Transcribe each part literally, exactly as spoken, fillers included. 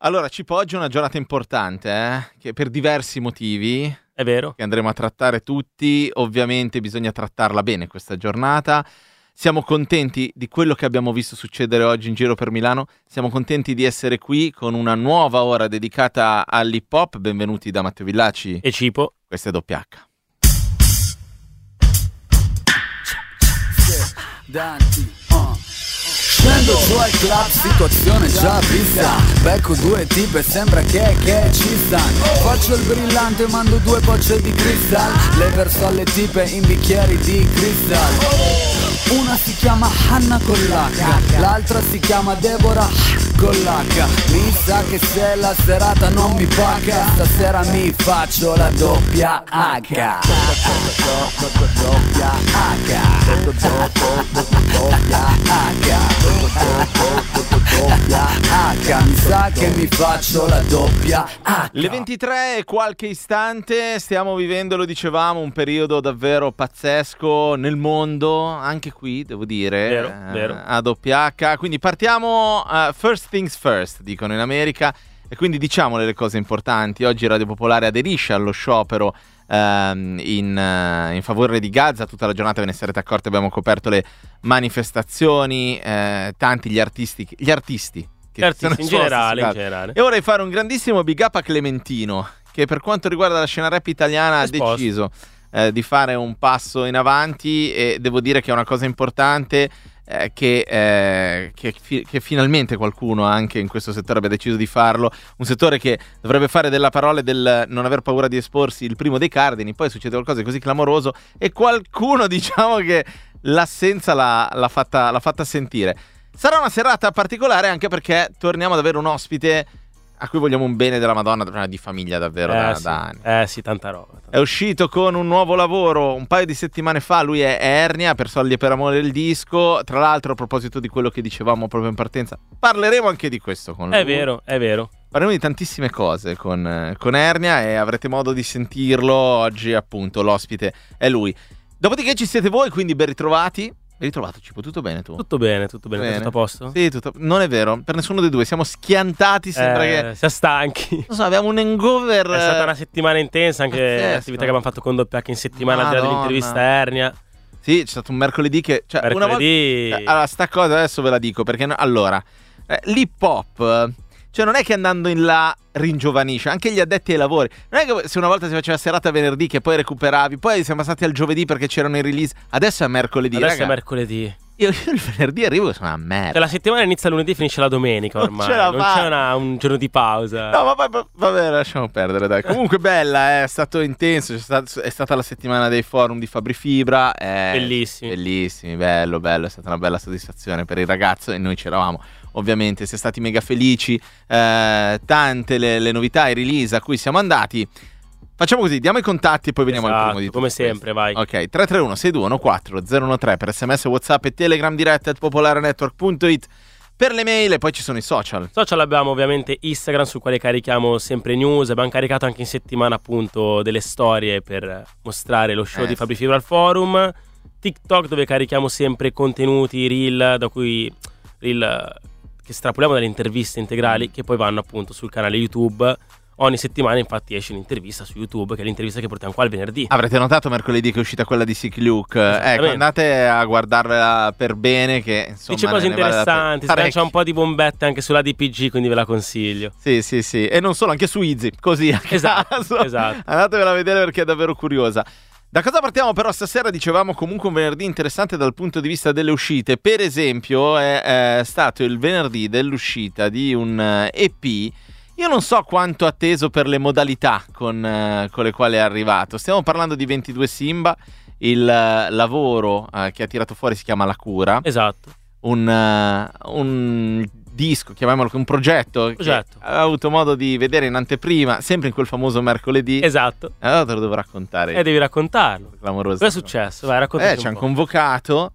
Allora, Cipo, oggi è una giornata importante, eh? Che per diversi motivi. È vero. Che andremo a trattare tutti. Ovviamente bisogna trattarla bene questa giornata. Siamo contenti di quello che abbiamo visto succedere oggi in giro per Milano. Siamo contenti di essere qui con una nuova ora dedicata all'hip hop. Benvenuti da Matteo Villaci e Cipo. Questo è Doppia H. Danti, uh. Scendo su al club, situazione già vista. Becco due tipe, sembra che, che ci stanno. Faccio il brillante, mando due bocce di cristal. Le verso alle tipe in bicchieri di cristal. Una si chiama Hanna con l'H, l'altra si chiama Deborah con l'H. Mi sa che se la serata non mi paga, stasera mi faccio la doppia H. Doppia H. Doppia H. Mi sa che mi faccio la doppia H. Le ventitré e qualche istante, stiamo vivendo, lo dicevamo, un periodo davvero pazzesco nel mondo, anche qui devo dire, vero, eh, vero. a doppia H. Quindi partiamo, uh, first things first, dicono in America, e quindi diciamole le cose importanti. Oggi Radio Popolare aderisce allo sciopero um, in, uh, in favore di Gaza. Tutta la giornata, ve ne sarete accorti, abbiamo coperto le manifestazioni, eh, tanti gli artisti, gli artisti Gli artisti in generale, in generale. E vorrei fare un grandissimo big up a Clementino, che per quanto riguarda la scena rap italiana ha Esposto. deciso eh, di fare un passo in avanti, e devo dire che è una cosa importante eh, che, eh, che, fi- che finalmente qualcuno anche in questo settore abbia deciso di farlo. Un settore che dovrebbe fare della parola e del non aver paura di esporsi il primo dei cardini. Poi succede qualcosa di così clamoroso e qualcuno, diciamo, che l'assenza l'ha, l'ha, fatta, l'ha fatta sentire. Sarà una serata particolare anche perché torniamo ad avere un ospite a cui vogliamo un bene della Madonna, di famiglia davvero, eh, da, sì. da anni. Eh sì, tanta roba. Tanta. È uscito con un nuovo lavoro un paio di settimane fa, lui è Ernia, per Soldi e per Amore il disco. Tra l'altro, a proposito di quello che dicevamo proprio in partenza, parleremo anche di questo con lui. È vero, è vero. Parleremo di tantissime cose con, con Ernia e avrete modo di sentirlo. Oggi appunto l'ospite è lui. Dopodiché ci siete voi, quindi ben ritrovati. Ben ritrovato, Cipo, tutto bene tu? Tutto bene, tutto bene, bene. tutto a posto? Sì, tutto. Non è vero, per nessuno dei due, siamo schiantati, sembra eh, che... siamo stanchi. Non so, abbiamo un hangover... È stata una settimana intensa, anche pazzesco. l'attività che abbiamo fatto con Doppia H in settimana, al di là Madonna. dell'intervista a Ernia. Sì, c'è stato un mercoledì che... Cioè, Mercoledì... Una volta... Allora, sta cosa adesso ve la dico, perché... No... Allora, eh, l'hip hop... Cioè non è che andando in là ringiovanisce, anche gli addetti ai lavori. Non è che se una volta si faceva serata venerdì che poi recuperavi, poi siamo passati al giovedì perché c'erano i release, adesso è mercoledì. Adesso raga. è mercoledì. Io, io il venerdì arrivo e sono una merda. Cioè, la settimana inizia lunedì e finisce la domenica ormai. Non, ce la non fa. c'è una, un giorno di pausa. No, ma vabbè, vabbè, lasciamo perdere, dai. Comunque bella, eh, è stato intenso, c'è stato, è stata la settimana dei forum di Fabri Fibra. Eh, Bellissimi. Bellissimi, bello, bello, è stata una bella soddisfazione per il ragazzo e noi c'eravamo. Ovviamente siamo stati mega felici, eh, tante le, le novità, i release a cui siamo andati. Facciamo così, diamo i contatti e poi veniamo Esatto, al primo di tutto come questo. sempre, vai. Ok, tre tre uno sei due uno quattro zero uno tre per sms, WhatsApp e Telegram, diretta at popolarenetwork punto it per le mail, e poi ci sono i social. Social abbiamo ovviamente Instagram, sul quale carichiamo sempre news. Abbiamo caricato anche in settimana appunto delle storie per mostrare lo show eh, di Fabri Fibra al forum. TikTok, dove carichiamo sempre contenuti, reel, da cui reel che estrapoliamo dalle interviste integrali, che poi vanno appunto sul canale YouTube. Ogni settimana infatti esce un'intervista su YouTube, che è l'intervista che portiamo qua il venerdì. Avrete notato mercoledì che è uscita quella di Sick Luke. Ecco, andate a guardarvela per bene, che insomma dice cose ne vale interessanti, la... c'è un po' di bombette anche sulla D P G, quindi ve la consiglio. Sì, sì, sì. E non solo, anche su Easy, così a Esatto, caso. esatto. Andatevela a vedere perché è davvero curiosa. Da cosa partiamo però stasera? Dicevamo comunque un venerdì interessante dal punto di vista delle uscite. Per esempio è, è stato il venerdì dell'uscita di un E P. Io non so quanto atteso per le modalità con, uh, con le quali è arrivato. Stiamo parlando di ventidue Simba. Il uh, lavoro uh, che ha tirato fuori si chiama La Cura. Esatto. Un, uh, un disco, chiamiamolo un progetto, progetto. che ho avuto modo di vedere in anteprima, sempre in quel famoso mercoledì. Esatto. Allora te lo devo raccontare. E devi raccontarlo. Clamoroso. Cosa è successo? Vai, raccontaci Eh, un ci hanno po'. convocato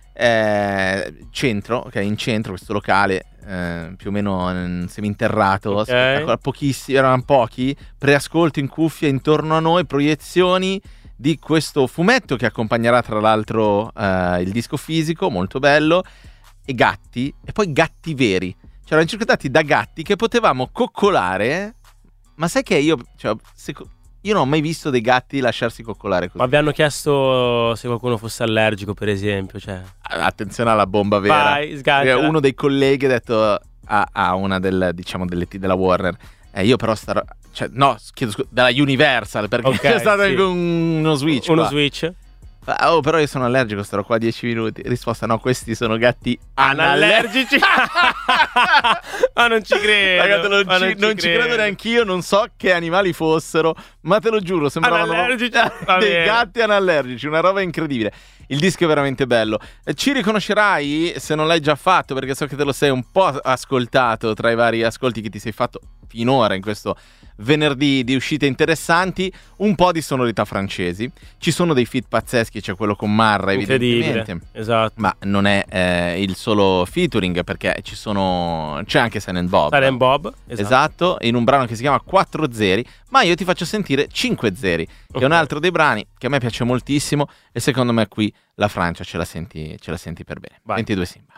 eh, centro, ok, in centro, questo locale eh, più o meno in seminterrato, Ok. spettacolo- pochissimi, erano pochi, preascolto in cuffia intorno a noi, proiezioni di questo fumetto che accompagnerà tra l'altro eh, il disco fisico, molto bello, e gatti, e poi gatti veri. c'erano circondati da gatti che potevamo coccolare. Ma sai che io, cioè, se, io non ho mai visto dei gatti lasciarsi coccolare così. Ma vi hanno chiesto se qualcuno fosse allergico, per esempio, cioè. Attenzione alla bomba vera. Vai, sganciala. Uno dei colleghi ha detto a, a una del, diciamo, delle, della Warner, eh, io però starò, cioè, no, chiedo scusa, della Universal, perché okay, è stato sì. uno switch. Uno qua. switch. Oh, però io sono allergico, starò qua dieci minuti. Risposta: no, questi sono gatti anallergici. Ma non ci credo. Ragazzi, non, ma ci, non, ci, non ci credo neanch'io. Non so che animali fossero, ma te lo giuro, sembravano anallergici. dei gatti anallergici. Una roba incredibile. Il disco è veramente bello. Ci riconoscerai se non l'hai già fatto, perché so che te lo sei un po' ascoltato tra i vari ascolti che ti sei fatto finora in questo venerdì di uscite interessanti. Un po' di sonorità francesi. Ci sono dei feat pazzeschi, c'è quello con Marra evidentemente, esatto. Ma non è eh, il solo featuring, perché ci sono, c'è anche Silent Bob. Silent Bob, esatto. Esatto, in un brano che si chiama quattro zeri. Ma io ti faccio sentire cinque zeri, che okay. è un altro dei brani che a me piace moltissimo, e secondo me qui la Francia ce la senti, ce la senti per bene. Vai. ventidue Simba.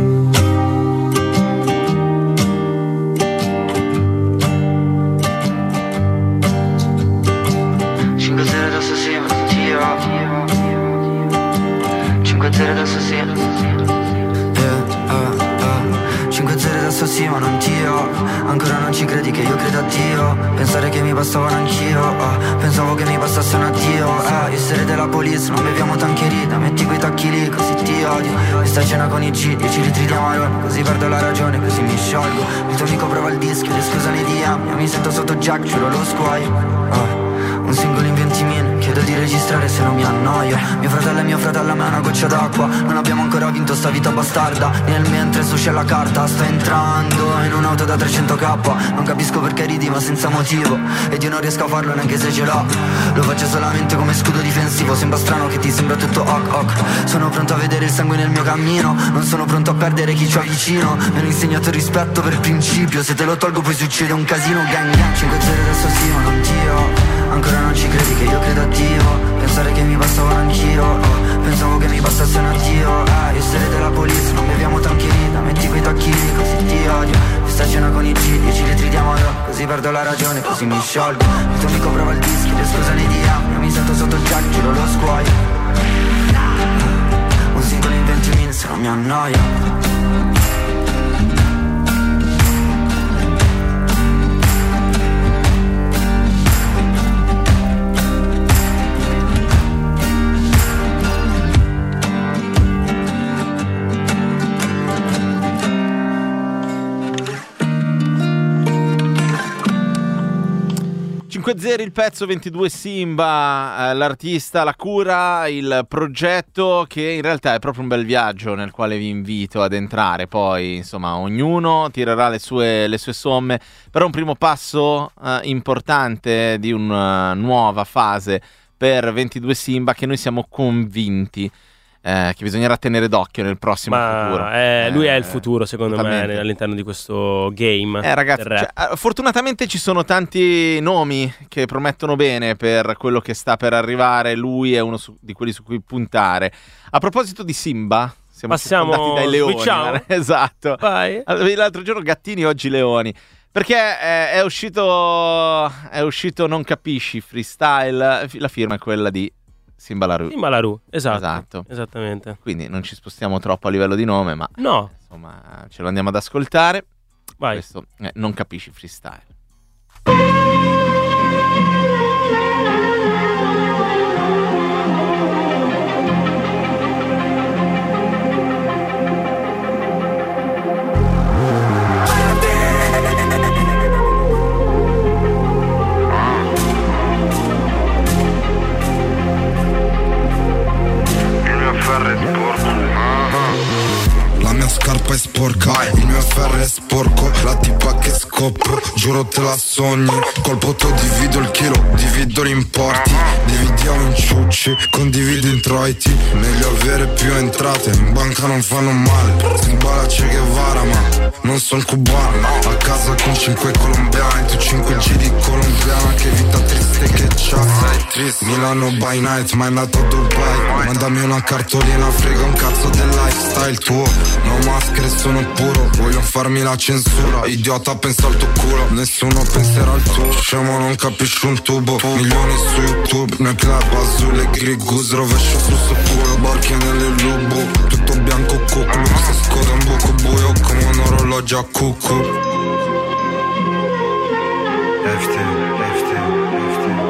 cinque zero adesso sì, io cinque zero adesso sì, yeah, uh, uh. cinque zero adesso sì ma non Dio. Ancora non ci credi che io credo a Dio. Pensare che mi bastavano anch'io, uh. Pensavo che mi bastasse un addio, uh. Io sarei della police, non beviamo tancherita. Metti quei tacchi lì, così ti odio. E sta cena con i G, dieci litri di amarone. Così perdo la ragione, così mi sciolgo. Il tuo amico prova il disco, le scuse nei D M. Io mi sento sotto Jack, giuro lo squaio, uh. Un singolo in ventimila, chiedo di registrare se non mi annoio. Mio fratello e mio fratello a me una goccia d'acqua. Non abbiamo ancora vinto sta vita bastarda. Nel mentre su c'è la carta. Sto entrando in un'auto da trecento k. Non capisco perché ridi ma senza motivo. Ed io non riesco a farlo neanche se ce l'ho. Lo faccio solamente come scudo difensivo. Sembra strano che ti sembra tutto ok ok. Sono pronto a vedere il sangue nel mio cammino. Non sono pronto a perdere chi c'ho vicino. Mi hanno insegnato il rispetto per principio. Se te lo tolgo poi succede un casino. Gang gang. cinque zero adesso sì ma non Dio. Ancora non ci credi che io credo a Dio. Pensare che mi bastavano anch'io, oh. Pensavo che mi bastasse un addio, eh. Io sarei della police, non beviamo tancherita. Metti quei tacchi lì, così ti odio. Questa cena con i G, dieci litri di amarone. Così perdo la ragione, così mi sciolgo. Il tuo amico prova il dischi, le scuse nei D M. Io mi sento sotto il jack, giro lo squaio. Un singolo in ventimila se non mi annoia. cinque zero il pezzo, ventidue Simba, eh, l'artista, la cura, il progetto, che in realtà è proprio un bel viaggio nel quale vi invito ad entrare. Poi insomma ognuno tirerà le sue, le sue somme, però un primo passo eh, importante di una nuova fase per ventidue Simba, che noi siamo convinti Eh, che bisognerà tenere d'occhio nel prossimo Ma futuro. Eh, lui eh, è il futuro, secondo totalmente. me, all'interno di questo game. Eh, ragazzi, cioè, fortunatamente ci sono tanti nomi che promettono bene per quello che sta per arrivare. Lui è uno su, di quelli su cui puntare. A proposito di Simba, siamo Passiamo, circondati dai leoni. switchiamo? Esatto. Vai. L'altro giorno gattini, oggi leoni. Perché è, è uscito è uscito Non Capisci Freestyle. La firma è quella di Simba La Rue. Simba La Rue, esatto, esatto. Esattamente. Quindi non ci spostiamo troppo a livello di nome, ma no, insomma ce lo andiamo ad ascoltare. Vai. Questo eh, Non Capisci Freestyle. Scarpa è sporca, il mio ferro è sporco. La tipa che scopro, giuro te la sogni. Col poto divido il chilo, divido gli importi. Dividiamo in ciucci, condivido introiti. Meglio avere più entrate, in banca non fanno male. Si imbala Che Guevara ma non son cubano. A casa con cinque colombiani, tu cinque G di colombiana. Che vita triste che c'ha, sei triste. Milano by night, ma è andato a Dubai. Mandami una cartolina, frega un cazzo del lifestyle tuo. No maschere, sono puro, voglio farmi la censura. Idiota, pensa al tuo culo, nessuno penserà al tuo. Scemo, non capisci un tubo. Milioni su YouTube, nel club azul e grigus. Rovescio sul suo culo, barche nelle lubo. Tutto bianco cuclo, si scoda un buco buio come un orologio a cucù. F T, F T, F T.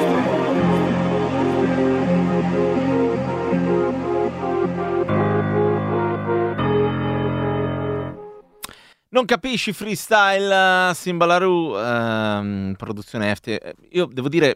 Non capisci freestyle, uh, Simbalaru, uh, produzione F T. Io devo dire,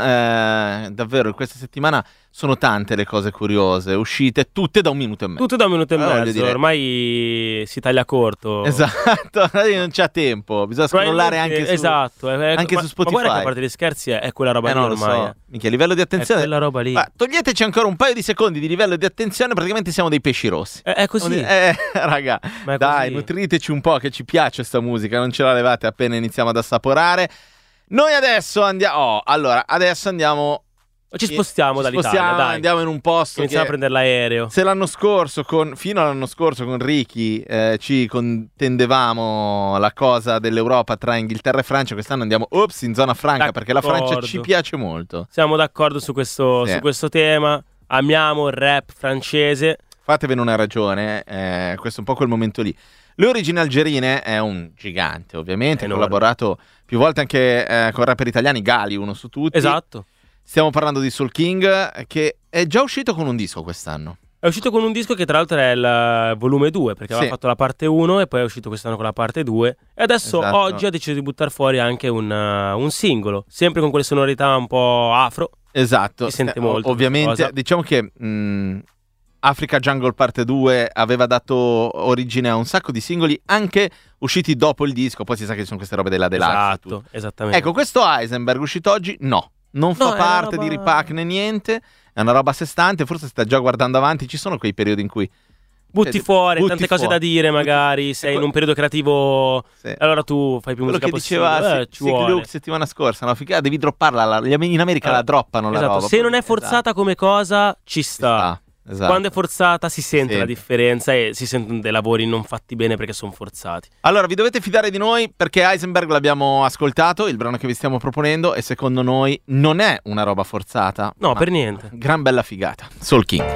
uh, davvero, questa settimana sono tante le cose curiose, uscite tutte da un minuto e mezzo. Tutte da un minuto e Allora, mezzo, dire... ormai si taglia corto. Esatto, non c'è tempo, bisogna scrollare anche su, esatto, è, anche ma, su Spotify. Ma guarda che a parte gli scherzi è, è quella roba eh, lì non ormai. Lo so. Minchia, livello di attenzione. È quella roba lì. Ma toglieteci ancora un paio di secondi di livello di attenzione, praticamente siamo dei pesci rossi. È, è così. Eh, raga, Ma è dai, così. nutriteci un po', che ci piace sta musica, non ce la levate appena iniziamo ad assaporare. Noi adesso andiamo, oh, allora, adesso andiamo... Ci spostiamo ci dall'Italia, spostiamo, dai. andiamo in un posto Iniziamo che a prendere l'aereo. se l'anno scorso, con, fino all'anno scorso con Ricky eh, ci contendevamo la cosa dell'Europa tra Inghilterra e Francia, quest'anno andiamo ops, in zona franca, perché la Francia D'accordo. ci piace molto. Siamo d'accordo su questo, Sì. su questo tema. Amiamo il rap francese. Fatevene una ragione, eh, questo è un po' quel momento lì. Le origini algerine è un gigante, ovviamente, ha Enorme. collaborato più volte anche eh, con rapper italiani, Gali, uno su tutti. Esatto. Stiamo parlando di Soul King, che è già uscito con un disco quest'anno. È uscito con un disco che tra l'altro è il volume due, perché Sì. aveva fatto la parte uno e poi è uscito quest'anno con la parte due. E adesso Esatto. oggi ha deciso di buttare fuori anche un, uh, un singolo, sempre con quelle sonorità un po' afro. Esatto. Si sente Eh, molto Ovviamente, questa cosa. diciamo che mh, Africa Jungle Parte due aveva dato origine a un sacco di singoli anche usciti dopo il disco, poi si sa che ci sono queste robe della Deluxe. e tutto. Esatto, esattamente. Ecco, questo Heisenberg uscito oggi, no. Non fa No, è una parte roba- di Ripac né niente, è una roba a sé stante, forse sta già guardando avanti, ci sono quei periodi in cui... butti cioè, fuori, butti tante cose fuori. da dire magari, sei in un periodo creativo, Sì. allora tu fai più Quello musica che diceva possibile. Eh, Sick ci vuole. Luke settimana scorsa, no? Figa, devi dropparla, la- gli am- in America Ah, la droppano la Esatto, roba. se non è forzata come cosa ci sta. Ah, esatto. Quando è forzata si sente Sì. la differenza e si sentono dei lavori non fatti bene perché sono forzati. Allora, vi dovete fidare di noi perché Heisenberg l'abbiamo ascoltato, il brano che vi stiamo proponendo, e secondo noi non è una roba forzata. No, ma per niente. gran bella figata. Soul King.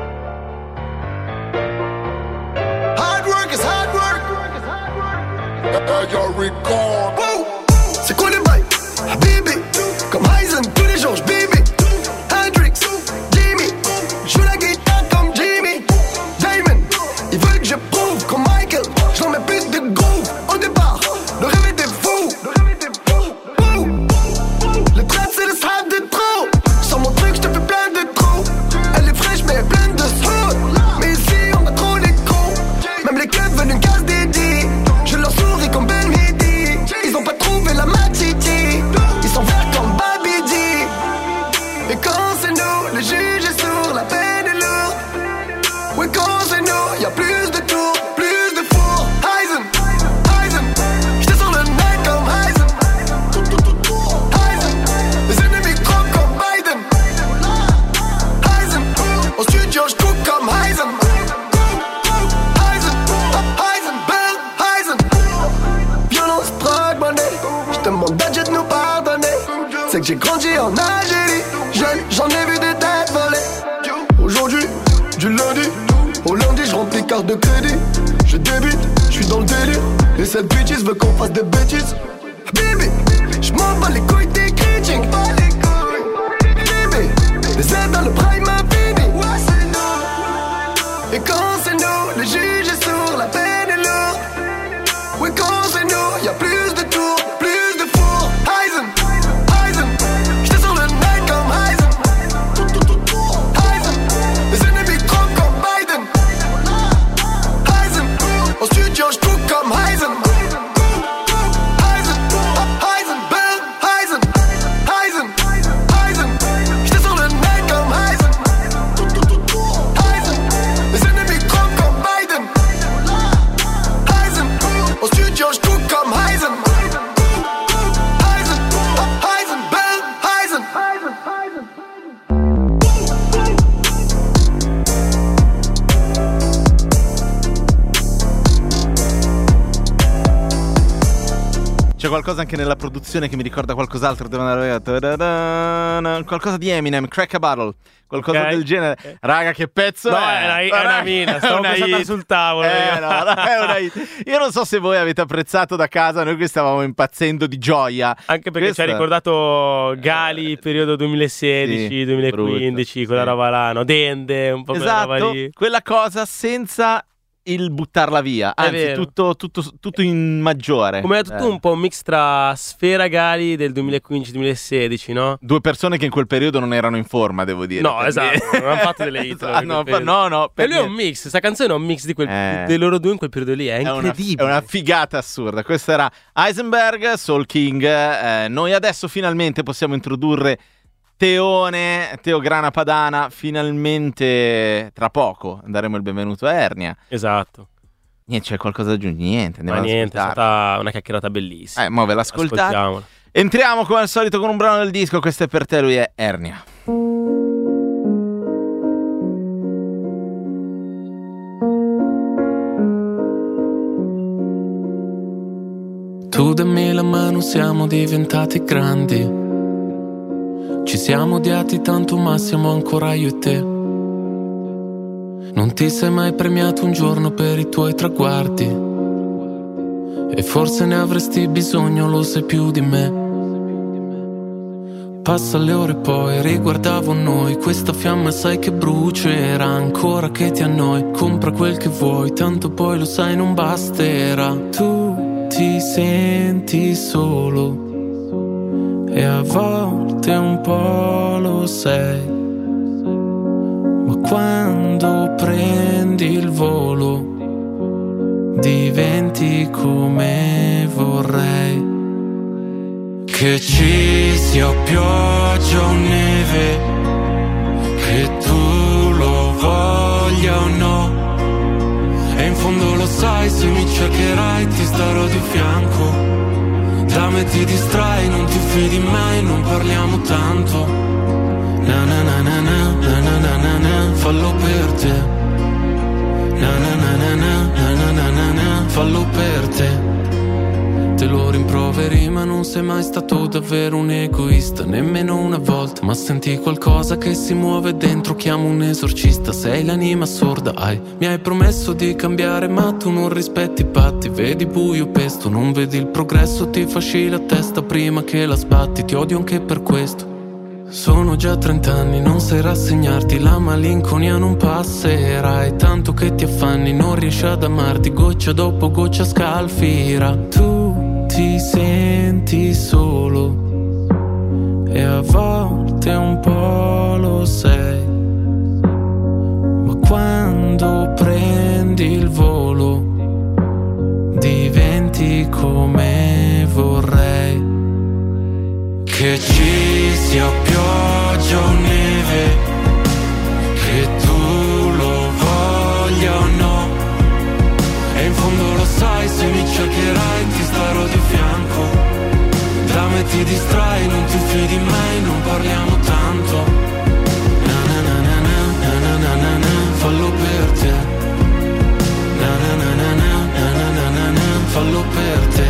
Hard work is hard work. Uh, your record. C'est quoi les bails? Habibi, comme Heisen, tous les jours j'bibi. Hendrix, Jimmy, j'joue la guitare comme Jimmy. Damon, ils veulent que je prouve comme Michael. J'en mets plus de groove au départ. Le rêve était fou. Ouh. Le trap c'est le strap de trop. Sans mon truc j'te fais plein de trous. Elle est fraîche mais pleine de sauce. Mais ici on a trop les cons. Même les clubs veulent une case dédiée. Je leur souris comme Ben Mehdi. Ils ont pas trouvé la matiti. Ils sont verts comme Babidi. Et quand c'est nous, les juges est sourd, la peine est lourde. Oui, quand c'est nous, y'a plus de tours, plus de fours. Heisen, Heisen, j'étais sur le net comme Heisen. Heisen, les ennemis croquent comme Biden. Heisen, au studio j'cook comme Heisen. Heisen, Heisenberg, Heisen. Violence, drogue, monnaie. J'demande à Dieu de nous pardonner. C'est que j'ai grandi en Algérie. Jeune, j'en ai vu des têtes volées. Aujourd'hui, du lundi au lundi, je remplis carte de crédit. Je débute, je suis dans le délire. Et cette bitches veut qu'on fasse des bêtises. Bibi, je m'en bats les couilles des critiques. Bibi, les aides dans le prime infini. Et quand c'est nous, les juges est sourd, la peine est lourde. Oui, quand c'est nous, y'a plus de tours, plus de fours. Heisen, Heisen, j'étais sur le net comme Heisen. Heisen, les ennemis croquent comme Biden. Heisen, au studio j'cook comme Heisen. Heisen, qualcosa anche nella produzione che mi ricorda qualcos'altro. Devo andare... qualcosa di Eminem, Crack a Bottle, qualcosa okay. del genere. Okay. Raga, che pezzo no, è? è una, è una mina, stavo pensando sul tavolo. Eh, no, è una hit. Io non so se voi avete apprezzato da casa, noi qui stavamo impazzendo di gioia. Anche perché Questa... ci ha ricordato Gali, periodo duemilasedici, sì, duemilaquindici, brutto, quella sì. roba là, no? Dende, un po' esatto, quella roba lì. Quella cosa senza il buttarla via, anzi tutto, tutto, tutto in maggiore. Come è tutto eh. un po' un mix tra Sfera Gali del duemilaquindici duemilasedici, no? Due persone che in quel periodo non erano in forma, devo dire. No, esatto, non hanno fatto delle hit. ah, no, no, no. E lui è un mix, questa canzone è un mix di quel, eh. dei loro due in quel periodo lì, è, è incredibile. Una, è una figata assurda. Questo era Heisenberg, Soul King. Eh, noi adesso finalmente possiamo introdurre Teone, Teo Grana Padana, finalmente tra poco daremo il benvenuto a Ernia. Esatto. Niente, c'è qualcosa da aggiungere? Niente, ma niente, è stata una chiacchierata bellissima. Eh, mo ve l'ascoltate. Entriamo come al solito con un brano del disco, questo è per te, lui è Ernia. Tu dammi la mano, siamo diventati grandi. Ci siamo odiati tanto ma siamo ancora io e te. Non ti sei mai premiato un giorno per i tuoi traguardi e forse ne avresti bisogno, lo sai più di me. Passa le ore poi riguardavo noi, questa fiamma sai che brucerà ancora che ti annoi. Compra quel che vuoi, tanto poi lo sai non basterà. Tu ti senti solo e a volte un po' lo sei, ma quando prendi il volo diventi come vorrei. Che ci sia pioggia o neve, che tu lo voglia o no, e in fondo lo sai, se mi cercherai ti starò di fianco. Da me ti distrai, non ti fidi mai, non parliamo tanto. Na na na na na na na na na na, fallo per te. Na na na na na na na na na, fallo per te. Te lo rimproveri ma non sei mai stato davvero un egoista, nemmeno una volta. Ma senti qualcosa che si muove dentro, chiamo un esorcista. Sei l'anima sorda, hai, mi hai promesso di cambiare ma tu non rispetti i patti. Vedi buio pesto, non vedi il progresso, ti fasci la testa prima che la sbatti. Ti odio anche per questo. Sono già trent'anni, non sai rassegnarti, la malinconia non passerà. E tanto che ti affanni, non riesci ad amarti, goccia dopo goccia scalfira. Tu ti senti solo e a volte un po' lo sei, ma quando prendi il volo diventi come vorrei. Che ci sia pioggia o neve, che tu lo voglia o no, e in fondo lo sai, se mi cercherai ti starò di fianco. Da me ti distrai, non ti fidi mai, non parliamo tanto. Na na na na na na na na na, fallo per te. Na na na na na na na na na, fallo per te.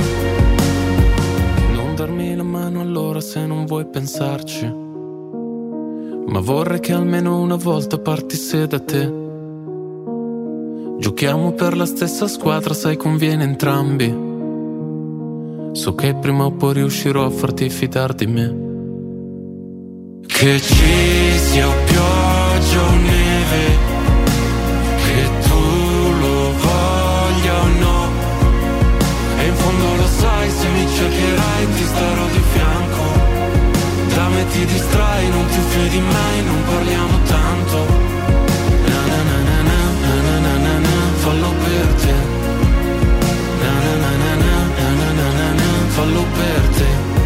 Non darmi la mano allora se non vuoi pensarci, ma vorrei che almeno una volta partisse da te. Giochiamo per la stessa squadra, sai conviene entrambi. So che prima o poi riuscirò a farti fidar di me. Che ci sia pioggia o neve, che tu lo voglia o no, e in fondo lo sai, se mi cercherai ti starò di fianco. Da me ti distrai, non ti fidi mai, non parliamo tanto. Na na na na na na na na na, fallo per te. Na na na na na na na na na, fallo per te.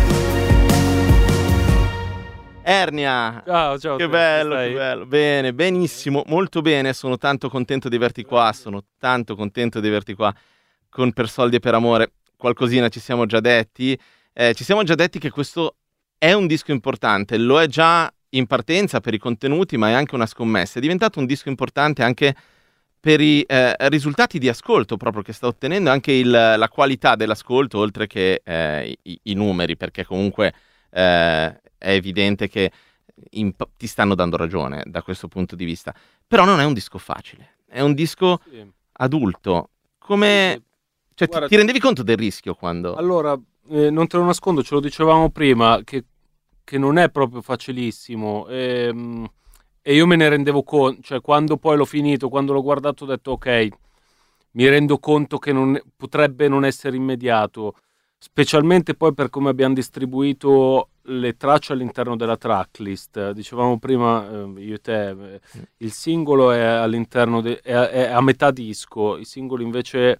Ernia, ciao, ciao, che bello, che bello, bene, benissimo, molto bene, sono tanto contento di averti qua, sono tanto contento di averti qua con Per Soldi e Per Amore. Qualcosina ci siamo già detti, eh, ci siamo già detti che questo è un disco importante, lo è già in partenza per i contenuti, ma è anche una scommessa, è diventato un disco importante anche per i eh, risultati di ascolto proprio che sta ottenendo, anche il, la qualità dell'ascolto, oltre che eh, i, i numeri, perché comunque eh, è evidente che in, ti stanno dando ragione da questo punto di vista. Però non è un disco facile, è un disco Sì. adulto. Come... Cioè, Guarda, ti, ti rendevi conto del rischio quando... Allora, eh, non te lo nascondo, ce lo dicevamo prima, che, che non è proprio facilissimo. Ehm, e io me ne rendevo conto, cioè quando poi l'ho finito, quando l'ho guardato ho detto ok, mi rendo conto che non, potrebbe non essere immediato, specialmente poi per come abbiamo distribuito le tracce all'interno della tracklist. Dicevamo prima, eh, io e te, eh, il singolo è all'interno, de- è, è a metà disco, i singoli invece...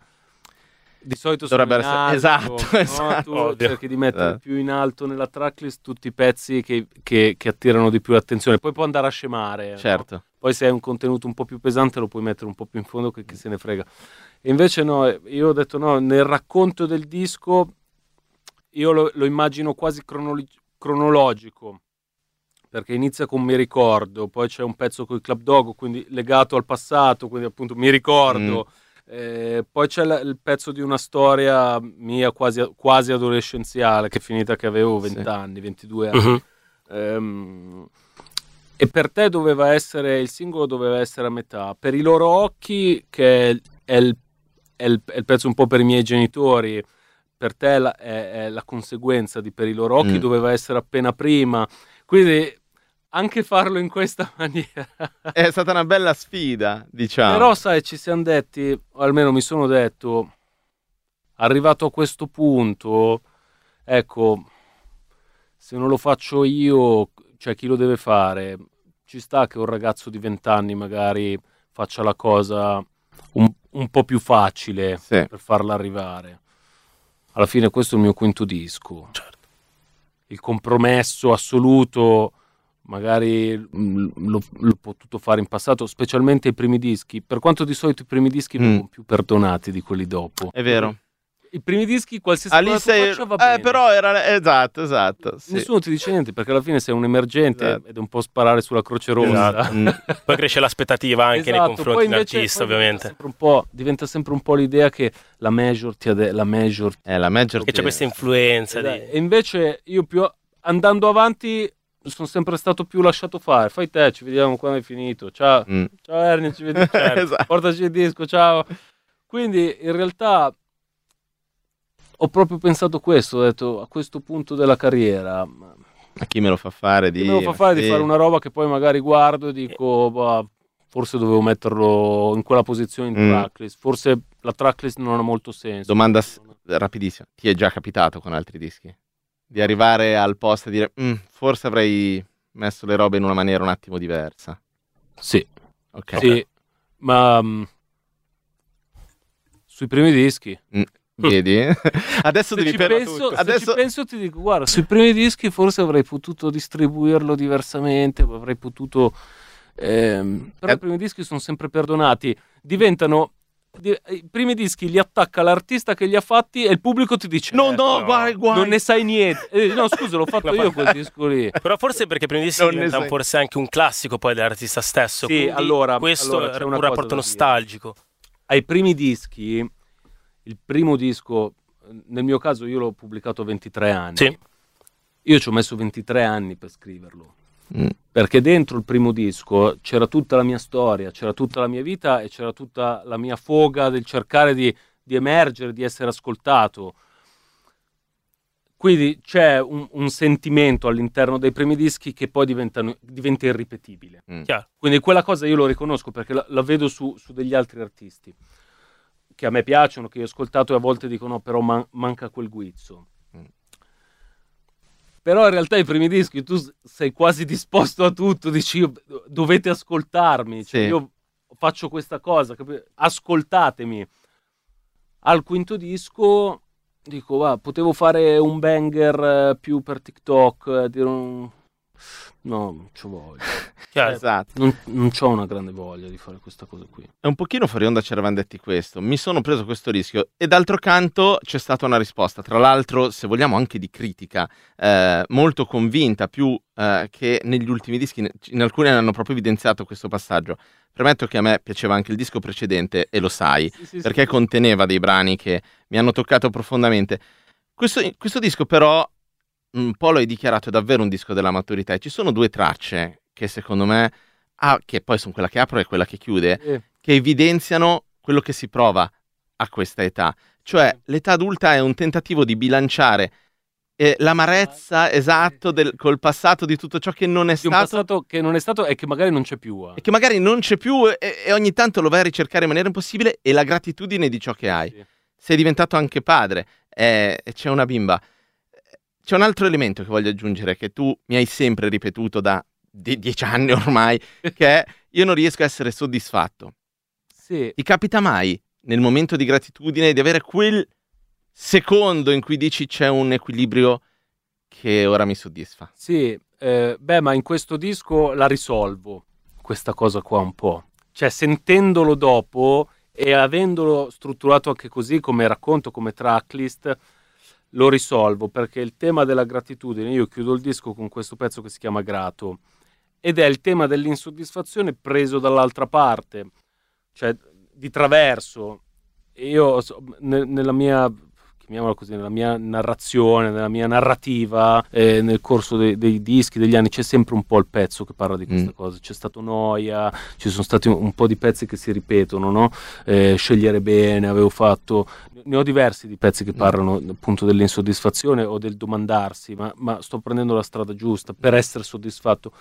Di solito sono in Dovrebbero alto, essere- esatto, no? esatto. Tu Ovvio. cerchi di mettere Esatto. più in alto nella tracklist tutti i pezzi che, che- che attirano di più l'attenzione. Poi può andare a scemare, no? Certo. Poi se hai un contenuto un po' più pesante lo puoi mettere un po' più in fondo, che chi se ne frega. E invece no, io ho detto no, nel racconto del disco io lo, lo immagino quasi cronolo- cronologico, perché inizia con Mi ricordo, poi c'è un pezzo con il Club Dog, quindi legato al passato, quindi appunto Mi ricordo. Mm. Eh, poi c'è la- il pezzo di una storia mia quasi, quasi adolescenziale, che è finita che avevo Sì. venti anni, ventidue anni. Mhm. Ehm, e per te doveva essere, il singolo doveva essere a metà. Per i loro occhi, che è, il- è il, è il- è il pezzo un po' per i miei genitori, per te la- è, è la conseguenza di Per i loro occhi, Mm. doveva essere appena prima. Quindi anche farlo in questa maniera. È stata una bella sfida, diciamo. Però sai, ci siamo detti, o almeno mi sono detto, arrivato a questo punto, ecco, se non lo faccio io, cioè chi lo deve fare? Ci sta che un ragazzo di venti anni magari faccia la cosa un, un po' più facile Sì. per farla arrivare. Alla fine questo è il mio quinto disco. Certo. Il compromesso assoluto magari mh, l'ho, l'ho potuto fare in passato, specialmente i primi dischi, per quanto di solito i primi dischi Mm. vengono più perdonati di quelli dopo. È vero. I primi dischi, qualsiasi cosa tu Alice, faccia va eh, bene. però era esatto, esatto. Sì. Nessuno ti dice niente, perché alla fine sei un emergente Esatto. ed è un po' sparare sulla Croce Rossa. Esatto. Mm. Poi cresce l'aspettativa anche nei Esatto, confronti poi invece- dell'artista, poi ovviamente. diventa sempre un po', diventa sempre un po' l'idea che la major ti ha de- la major Eh, la maggior Che c'è questa influenza di... E invece io più andando avanti sono sempre stato più lasciato fare. Fai te, ci vediamo quando hai finito. Ciao, Mm. ciao Ernie, ci vediamo. Esatto. Portaci il disco, ciao. Quindi in realtà ho proprio pensato questo, ho detto a questo punto della carriera, ma A chi me lo fa fare di... chi me lo fa fare di sì. fare una roba che poi magari guardo e dico bah, forse dovevo metterlo in quella posizione in Mm. tracklist, forse la tracklist non ha molto senso. Domanda s- rapidissima. Ti è già capitato con altri dischi? Di arrivare al posto e dire "Mm, forse avrei messo le robe in una maniera un attimo diversa. Sì. Ok. Sì, ma mm, sui primi dischi. Vedi? Adesso Se devi ci, per- penso, se Adesso... ci penso ti dico, guarda, sui primi dischi forse avrei potuto distribuirlo diversamente, avrei potuto... ehm, però Eh. i primi dischi sono sempre perdonati, diventano... di- I primi dischi li attacca l'artista che li ha fatti e il pubblico ti dice No, "Eh, no, no, guai, guai. non ne sai niente". Eh, no, scusa, l'ho fatto io quel disco lì. Però forse perché prima di dischi Non ne diventa sai- forse anche un classico poi dell'artista stesso. Sì, quindi allora- questo allora c'è è una un cosa rapporto da dire. nostalgico. Ai primi dischi, il primo disco, nel mio caso io l'ho pubblicato a ventitré anni. Sì. Io ci ho messo ventitré anni per scriverlo, Mm. perché dentro il primo disco c'era tutta la mia storia, c'era tutta la mia vita e c'era tutta la mia foga del cercare di, di emergere, di essere ascoltato. Quindi c'è un, un sentimento all'interno dei primi dischi che poi diventano, diventa irripetibile. Mm. Chiaro. Quindi quella cosa io lo riconosco perché la, la vedo su, su degli altri artisti che a me piacciono, che io ho ascoltato e a volte dico no, però man- manca quel guizzo. Mm. Però in realtà i primi dischi tu s- sei quasi disposto a tutto, dici io, dovete ascoltarmi, cioè Sì. io faccio questa cosa, capi- ascoltatemi. Al quinto disco dico va, potevo fare un banger eh, più per TikTok, eh, dire un... no, non c'ho voglia. Chiaro. Esatto. Non, non c'ho una grande voglia di fare questa cosa qui. E un pochino fuori onda ci eravamo detti questo. Mi sono preso questo rischio e d'altro canto c'è stata una risposta, tra l'altro se vogliamo anche di critica, eh, molto convinta, più eh, che negli ultimi dischi, in alcuni hanno proprio evidenziato questo passaggio. Premetto che a me piaceva anche il disco precedente e lo sai, Sì, sì, perché sì. conteneva dei brani che mi hanno toccato profondamente. Questo, questo disco però, un po' lo hai dichiarato, è davvero un disco della maturità e ci sono due tracce che secondo me, ah, che poi sono quella che apro e quella che chiude, Eh, che evidenziano quello che si prova a questa età. Cioè, l'età adulta è un tentativo di bilanciare eh, l'amarezza, esatto, del, col passato di tutto ciò che non è di un stato passato che non è stato e che magari non c'è più. eh. e che magari non c'è più e, e ogni tanto lo vai a ricercare in maniera impossibile, e la gratitudine di ciò che hai. Sì. Sei diventato anche padre eh, e c'è una bimba. C'è un altro elemento che voglio aggiungere, che tu mi hai sempre ripetuto da di- dieci anni ormai, che è: io non riesco a essere soddisfatto. Sì. Ti capita mai, nel momento di gratitudine, di avere quel secondo in cui dici c'è un equilibrio che ora mi soddisfa? Sì, eh, beh, ma in questo disco la risolvo, questa cosa qua un po'. Cioè, sentendolo dopo e avendolo strutturato anche così, come racconto, come tracklist, lo risolvo, perché il tema della gratitudine, io chiudo il disco con questo pezzo che si chiama Grato, ed è il tema dell'insoddisfazione preso dall'altra parte, cioè di traverso. Io, so- ne- nella mia... chiamiamola così, nella mia narrazione, nella mia narrativa, eh, nel corso dei, dei dischi, degli anni, c'è sempre un po' il pezzo che parla di questa Mm. cosa. C'è stato Noia, ci sono stati un, un po' di pezzi che si ripetono, no? Eh, Scegliere bene, avevo fatto... Ne ho diversi di pezzi che parlano appunto dell'insoddisfazione o del domandarsi, ma, ma sto prendendo la strada giusta per essere soddisfatto.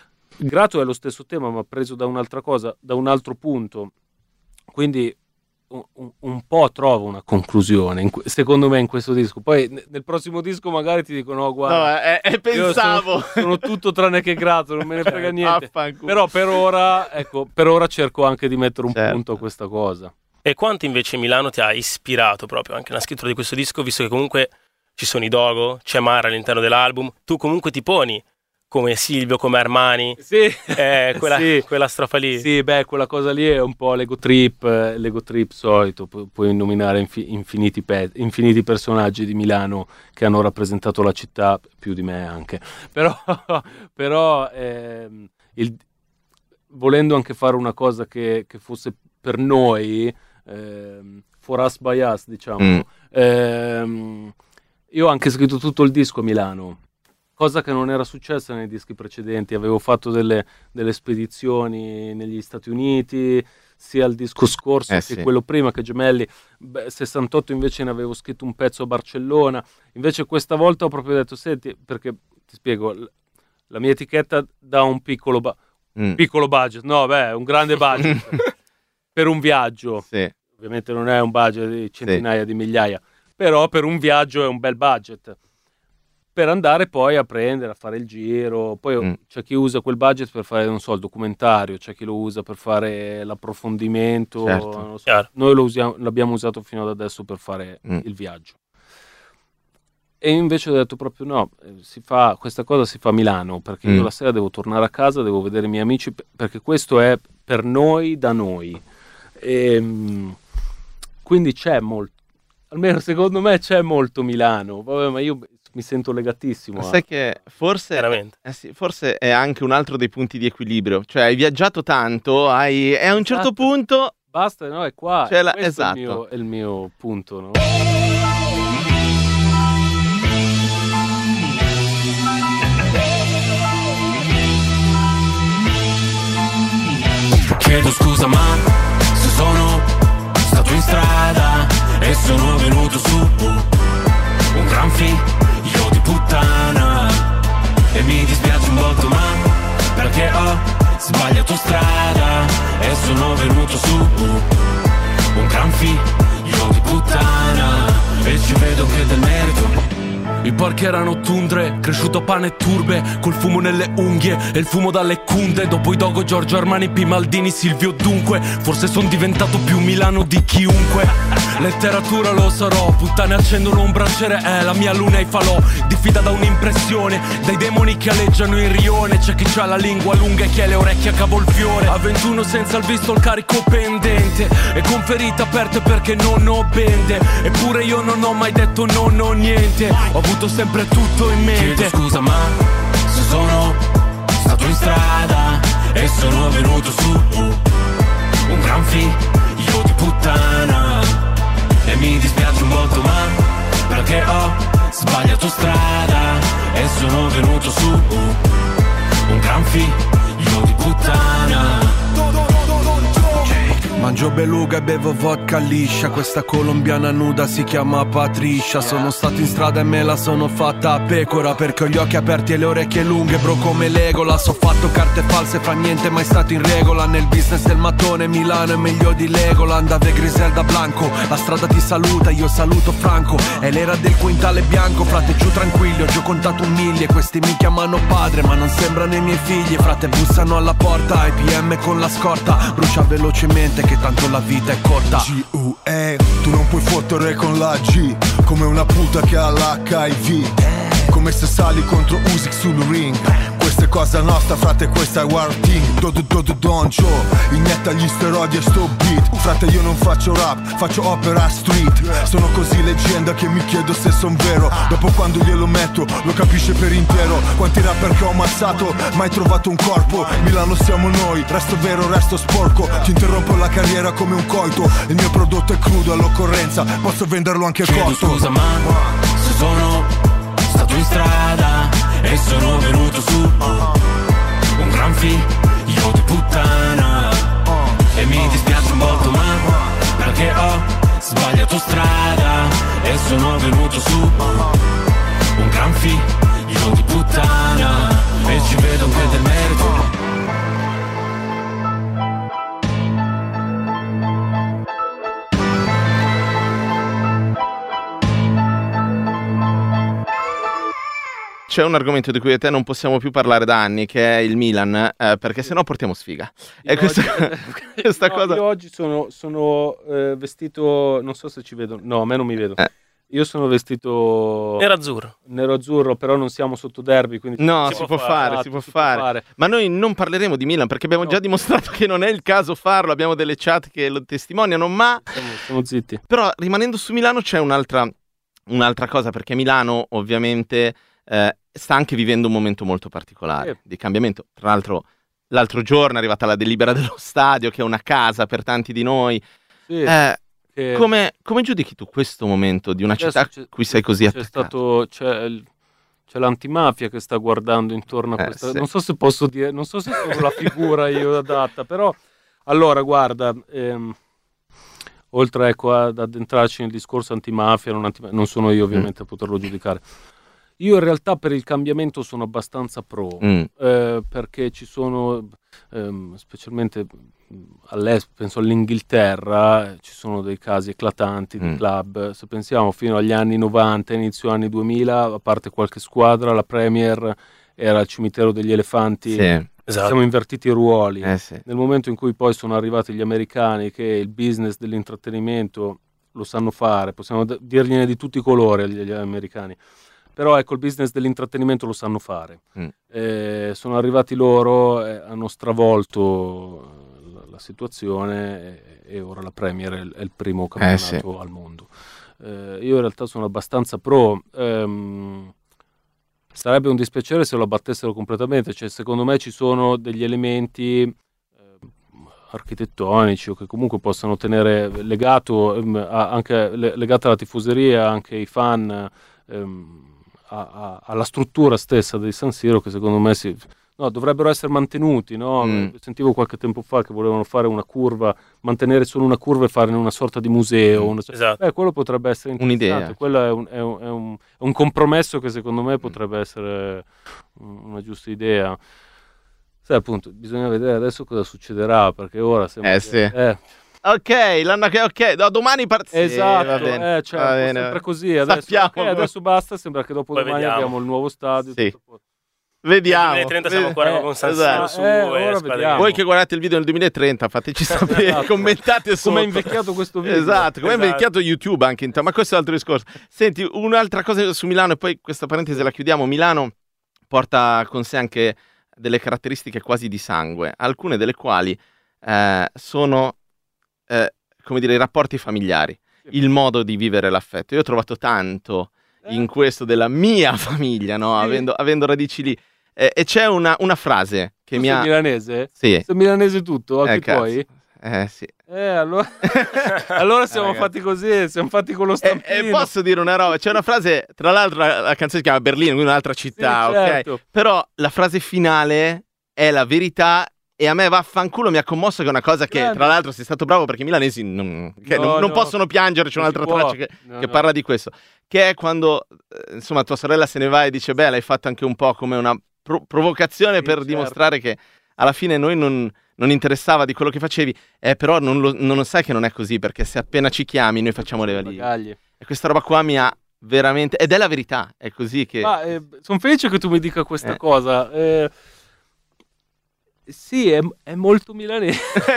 Grato è lo stesso tema, ma preso da un'altra cosa, da un altro punto. Quindi... Un, un po' trovo una conclusione in, secondo me in questo disco. Poi n- nel prossimo disco magari ti dico no guarda, No, eh, eh, io pensavo. sono, sono tutto tranne che grato, non me ne frega niente. Vaffanculo. Però per ora ecco per ora cerco anche di mettere un Certo. punto a questa cosa. E quanto invece Milano ti ha ispirato proprio anche nella scrittura di questo disco, visto che comunque ci sono i Dogo, c'è Mara all'interno dell'album, tu comunque ti poni come Silvio, come Armani, Sì, eh, quella, sì. quella strofa lì. Sì, beh, quella cosa lì è un po' l'ego trip, eh, l'ego trip solito, pu- puoi nominare infi- infiniti, pe- infiniti personaggi di Milano che hanno rappresentato la città, più di me anche, però, però ehm, il- volendo anche fare una cosa che, che fosse per noi, ehm, for us by us, diciamo, Mm. ehm, io ho anche scritto tutto il disco a Milano, cosa che non era successa nei dischi precedenti. Avevo fatto delle, delle spedizioni negli Stati Uniti, sia il disco scorso Eh, che sì. quello prima, che Gemelli. Beh, sessantotto invece ne avevo scritto un pezzo a Barcellona. Invece questa volta ho proprio detto, senti, perché ti spiego, l- la mia etichetta dà un piccolo, ba- Mm. piccolo budget, no beh, un grande budget per un viaggio. Sì. Ovviamente non è un budget di centinaia di migliaia, però per un viaggio è un bel budget. Per andare poi a prendere, a fare il giro. Poi Mm. c'è chi usa quel budget per fare, non so, il documentario, c'è chi lo usa per fare l'approfondimento. Certo. non lo so. Chiaro. Noi lo usiamo, l'abbiamo usato fino ad adesso per fare Mm. il viaggio. E invece ho detto proprio no, eh, si fa, questa cosa si fa a Milano, perché io Mm. la sera devo tornare a casa, devo vedere i miei amici, p- perché questo è per noi, da noi. E, mm, quindi c'è molto, almeno secondo me c'è molto Milano. Vabbè, ma io mi sento legatissimo. a- Sai che forse, Veramente. eh sì, forse è anche un altro dei punti di equilibrio. Cioè, hai viaggiato tanto, hai, e a un certo Esatto. punto Basta, no, è qua. C'è è la- questo esatto. è, il mio, è il mio punto, no? Chiedo scusa ma se sono stato in strada e sono venuto su un gran figlio di puttana e mi dispiace un botto ma perché ho sbagliato strada e sono venuto su un gran figlio di puttana e ci vedo che del merito I parchi erano tundre, cresciuto a pane e turbe, col fumo nelle unghie e il fumo dalle cunde. Dopo i Dogo, Giorgio Armani, P. Maldini, Silvio Dunque, forse son diventato più Milano di chiunque. Letteratura lo sarò, puttane accendono un braciere, è la mia luna e i falò. Diffida da un'impressione, dai demoni che aleggiano in rione. C'è chi c'ha la lingua lunga e chi ha le orecchie a cavolfiore. A ventuno senza il visto, il carico pendente, e con ferite aperte perché non ho bende. Eppure io non ho mai detto no, no, niente. Ho avuto sempre tutto in mente. Chiedo scusa ma se sono stato in strada e sono venuto su un gran figlio di puttana, e mi dispiace un botto ma perché ho sbagliato strada e sono venuto su un gran figlio di puttana. Mangio beluga e bevo vodka liscia. Questa colombiana nuda si chiama Patricia. Sono stato in strada e me la sono fatta a pecora, perché ho gli occhi aperti e le orecchie lunghe, bro, come Legolas. Ho fatto carte false, fra niente mai stato in regola. Nel business del mattone Milano è meglio di Legoland. Ave Griselda Blanco, la strada ti saluta, io saluto Franco. È l'era del quintale bianco, frate giù tranquilli. Ho già contato un mille, questi mi chiamano padre ma non sembrano i miei figli. Frate bussano alla porta, I P M con la scorta. Brucia velocemente che tanto la vita è corta. G U E, tu non puoi fottere con la G, come una puta che ha l'H I V, come se sali contro Usyk sul ring. Questa è cosa nostra, frate, questa è War Team. Do do do do Don Joe, inietta gli steroidi e sto beat. Frate, io non faccio rap, faccio opera street. Sono così leggenda che mi chiedo se son vero. Dopo quando glielo metto, lo capisce per intero. Quanti rapper che ho ammazzato, mai trovato un corpo. Milano siamo noi, resto vero, resto sporco. Ti interrompo la carriera come un coito. Il mio prodotto è crudo all'occorrenza, posso venderlo anche Chiedo cotto. scusa ma se sono stato in strada e sono venuto su un gran figlio di puttana, e mi dispiace un botto ma perché ho sbagliato strada e sono venuto su un gran figlio di puttana, e ci vedo anche del merito. C'è un argomento di cui io e te non possiamo più parlare da anni, che è il Milan, eh, perché sennò portiamo sfiga. E questa, oggi, questa no, cosa... Io oggi sono, sono eh, vestito, non so se ci vedo, no, a me non mi vedo. Eh. Io sono vestito Nero-azzurro. nero-azzurro, però non siamo sotto derby, quindi No, si, si può fare, si può fare. fare. Ma noi non parleremo di Milan perché abbiamo No. già dimostrato che non è il caso farlo, abbiamo delle chat che lo testimoniano, ma... Siamo, siamo zitti. Però rimanendo su Milano c'è un'altra, un'altra cosa, perché Milano ovviamente eh, sta anche vivendo un momento molto particolare Sì. di cambiamento. Tra l'altro l'altro giorno è arrivata la delibera dello stadio, che è una casa per tanti di noi. Sì, Eh, che- come, come giudichi tu questo momento di una Adesso città c'è- a cui sei così c'è attaccato? stato c'è, il- c'è l'antimafia che sta guardando intorno a Eh, questa, sì. non so se posso dire, non so se sono la figura io adatta, però allora guarda, ehm, oltre ecco, ad addentrarci nel discorso antimafia, non, antimafia, non sono io ovviamente a poterlo giudicare. Io in realtà per il cambiamento sono abbastanza pro, Mm. eh, perché ci sono, ehm, specialmente all'estero, penso all'Inghilterra, eh, ci sono dei casi eclatanti di Mm. club. Se pensiamo fino agli anni novanta, inizio anni duemila, a parte qualche squadra, la Premier era il cimitero degli elefanti. Sì, Esatto. Siamo invertiti i ruoli. eh sì. Nel momento in cui poi sono arrivati gli americani, che il business dell'intrattenimento lo sanno fare, possiamo d- dirgliene di tutti i colori agli, agli americani, però ecco, il business dell'intrattenimento lo sanno fare. Mm. Eh, sono arrivati loro, eh, hanno stravolto eh, la, la situazione, e, e ora la Premier è il, è il primo campionato Eh, sì. al mondo. Eh, io in realtà sono abbastanza pro. ehm, Sarebbe un dispiacere se lo abbattessero completamente, cioè secondo me ci sono degli elementi eh, architettonici o che comunque possano tenere legato ehm, a- anche le- legata alla tifoseria, anche i fan, ehm, a- a- alla struttura stessa di San Siro, che secondo me si, no, dovrebbero essere mantenuti, no? Mm. Sentivo qualche tempo fa che volevano fare una curva, mantenere solo una curva e farne una sorta di museo. una- Esatto. Beh, quello potrebbe essere Un'idea. interessante. Quello è un, è un- è un- è un compromesso che secondo me potrebbe essere una giusta idea. Sai, appunto, bisogna vedere adesso cosa succederà, perché ora sembra Eh, che- sì. eh, Ok, l'anno che ok, da domani part- Esatto, sì, va bene, eh, cioè, va bene. sempre così. Adesso, Sappiamo. okay, adesso basta, sembra che dopo Poi domani vediamo. abbiamo il nuovo stadio. Sì. tutto- Vediamo. Nel duemilatrenta siamo ancora Eh, con San esatto. Siro su Eh, e ora squadre vediamo. Voi che guardate il video nel duemilatrenta, fateci sapere, Esatto. commentate sotto. Come è invecchiato questo video. Esatto, come è Esatto. invecchiato YouTube anche, intanto, ma questo è un altro discorso. Senti, un'altra cosa su Milano e poi questa parentesi la chiudiamo. Milano porta con sé anche delle caratteristiche quasi di sangue, alcune delle quali eh, sono, eh, come dire, i rapporti familiari, il modo di vivere l'affetto. Io ho trovato tanto in questo della mia famiglia, no? Sì. Avendo, avendo radici lì. Eh, e c'è una, una frase che Tu mi sei ha... milanese? Sì. Sei milanese tutto, anche Eh, cazzo. poi? Eh, sì. Eh, allora, allora siamo Eh, ragazzi. fatti così, siamo fatti con lo E, stampino. e posso dire una roba? C'è una frase, tra l'altro la, la canzone si chiama Berlino, quindi un'altra città, Sì, certo. ok? Però la frase finale è la verità e a me vaffanculo mi ha commosso che è una cosa che, Grande. tra l'altro, sei stato bravo perché i milanesi non, che No, non- non no. possono piangere, c'è Non un'altra si può. traccia che, No, che no. parla di questo, che è quando, eh, insomma, tua sorella se ne va e dice, beh, l'hai fatto anche un po' come una pro- provocazione Sì, per certo. dimostrare che alla fine noi non... non interessava di quello che facevi, eh, però non lo, non lo sai che non è così, perché se appena ci chiami noi facciamo le valigie. Bagagli. E questa roba qua mi ha veramente... Ed è la verità, è così che... Ma eh, sono felice che tu mi dica questa Eh. cosa. Eh, sì, è, è molto milanese.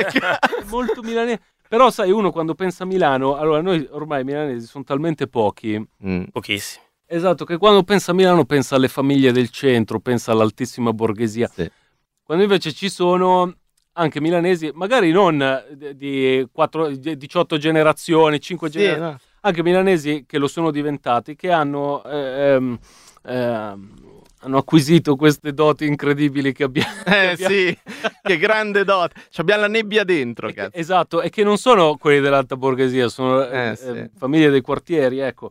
È molto milanese. Però sai, uno quando pensa a Milano, allora noi ormai milanesi sono talmente pochi. Mm. Pochissimi. Esatto, che quando pensa a Milano pensa alle famiglie del centro, pensa all'altissima borghesia. Sì. Quando invece ci sono anche milanesi, magari non eh, di quattro, di diciotto generazioni, cinque Sì, generazioni, no. anche milanesi che lo sono diventati, che hanno, eh, ehm, ehm, hanno acquisito queste doti incredibili che abbiamo. che Eh abbiamo- sì, che grande dot. Ci abbiamo la nebbia dentro, e che- cazzo. esatto, e che non sono quelli dell'alta borghesia, sono Eh, eh, sì. eh, famiglie dei quartieri, ecco.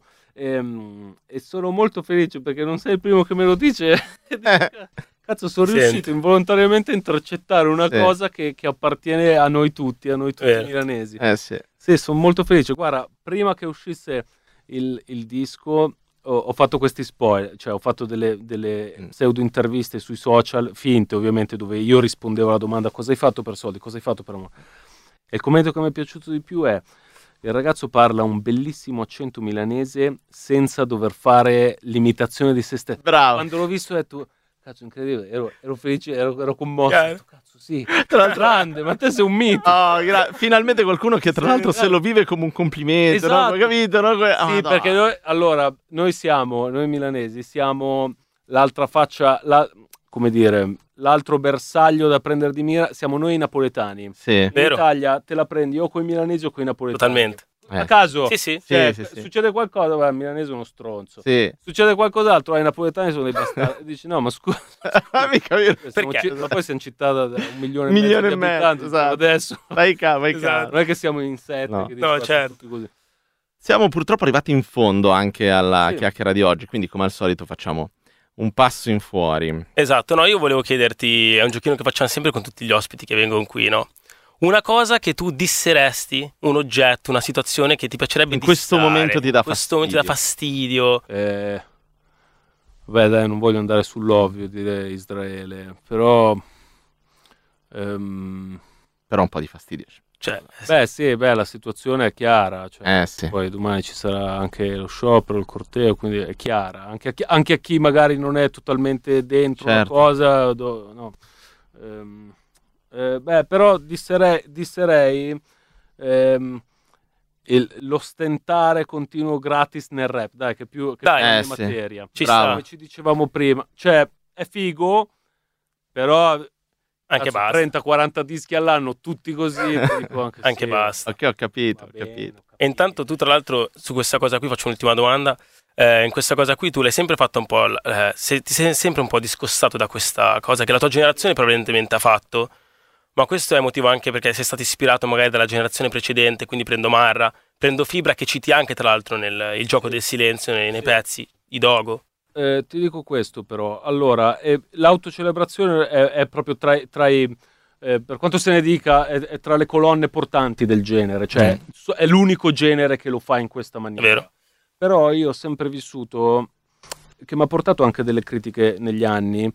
Ehm, E, sono molto felice perché non sei il primo che me lo dice. E dico, Eh. cazzo, sono Senti. riuscito involontariamente a intercettare una Sì. cosa che, che appartiene a noi tutti, a noi tutti Vero. milanesi. Eh sì. Sì, sono molto felice. Guarda, prima che uscisse il, il disco, ho, ho fatto questi spoiler, cioè ho fatto delle, delle Mm. pseudo interviste sui social, finte ovviamente, dove io rispondevo alla domanda cosa hai fatto per soldi, cosa hai fatto per amore. E il commento che mi è piaciuto di più è: il ragazzo parla un bellissimo accento milanese senza dover fare l'imitazione di se stesso. Bravo. Quando l'ho visto ho detto, cazzo, incredibile, ero, ero felice, ero, ero commosso. Chiaro. Ho detto, cazzo, sì, grande, ma te sei un mito. Oh, gra- finalmente qualcuno che tra Sì, l'altro se esatto. lo vive come un complimento, no? Esatto. Capito? No? Que- ah, Sì, Madonna. perché noi, allora, noi siamo, noi milanesi, siamo l'altra faccia, la, come dire, l'altro bersaglio da prendere di mira, siamo noi napoletani. Sì. In Vero. Italia te la prendi o con i milanesi o con i napoletani. Totalmente. Eh. A caso. Sì, sì. Cioè, Sì, sì, sì. succede qualcosa, guarda, il milanese è uno stronzo. Sì. Succede qualcos'altro, ai napoletani sono dei bastardi. Dici, no, ma scusa. Mica vero. siamo Perché? ci- ma poi siamo città da da un milione, Milione e e mezzo di mezzo, abitanti. esatto. Adesso. Vai ca, vai Esatto. ca. Non è che siamo in sette. No. Che No, dici, certo. tutti così. Siamo purtroppo arrivati in fondo anche alla Sì. chiacchiera di oggi, quindi come al solito facciamo un passo in fuori. Esatto, no, io volevo chiederti, è un giochino che facciamo sempre con tutti gli ospiti che vengono qui, no? Una cosa che tu disseresti, un oggetto, una situazione che ti piacerebbe In questo dissare, momento ti dà in questo momento ti dà fastidio. Eh, beh, dai, non voglio andare sull'ovvio, dire Israele, però... ehm, Però un po' di fastidio. Cioè, beh, sì, beh, la situazione è chiara. Cioè, Eh sì. poi domani ci sarà anche lo sciopero, il corteo, quindi è chiara. Anche a chi, anche a chi magari non è totalmente dentro Certo. la cosa, do- no. Ehm, eh, beh, però disserei, disserei ehm, il- l'ostentare continuo gratis nel rap, dai, che più che Dai. più Eh, di sì. materia. Ci Bravo. sta. Come ci dicevamo prima, cioè è figo, però Anche cazzo, basta. trenta quaranta dischi all'anno, tutti così, ti dico anche, Anche sì, basta. Ok, ho capito, va ho bene, capito. ho capito. E intanto tu, tra l'altro, su questa cosa qui faccio un'ultima domanda. Eh, in questa cosa qui tu l'hai sempre fatto un po', eh, se- ti sei sempre un po' discostato da questa cosa che la tua generazione prevalentemente ha fatto, ma questo è motivo anche perché sei stato ispirato magari dalla generazione precedente, quindi prendo Marra, prendo Fibra che citi anche tra l'altro nel il gioco del silenzio, nei, nei Sì. pezzi, i Dogo. Eh, ti dico questo però, allora, eh, l'autocelebrazione è, è proprio tra, i- tra i, eh, per quanto se ne dica, è, è tra le colonne portanti del genere, cioè so- è l'unico genere che lo fa in questa maniera. È vero. Però io ho sempre vissuto, che mi ha portato anche delle critiche negli anni,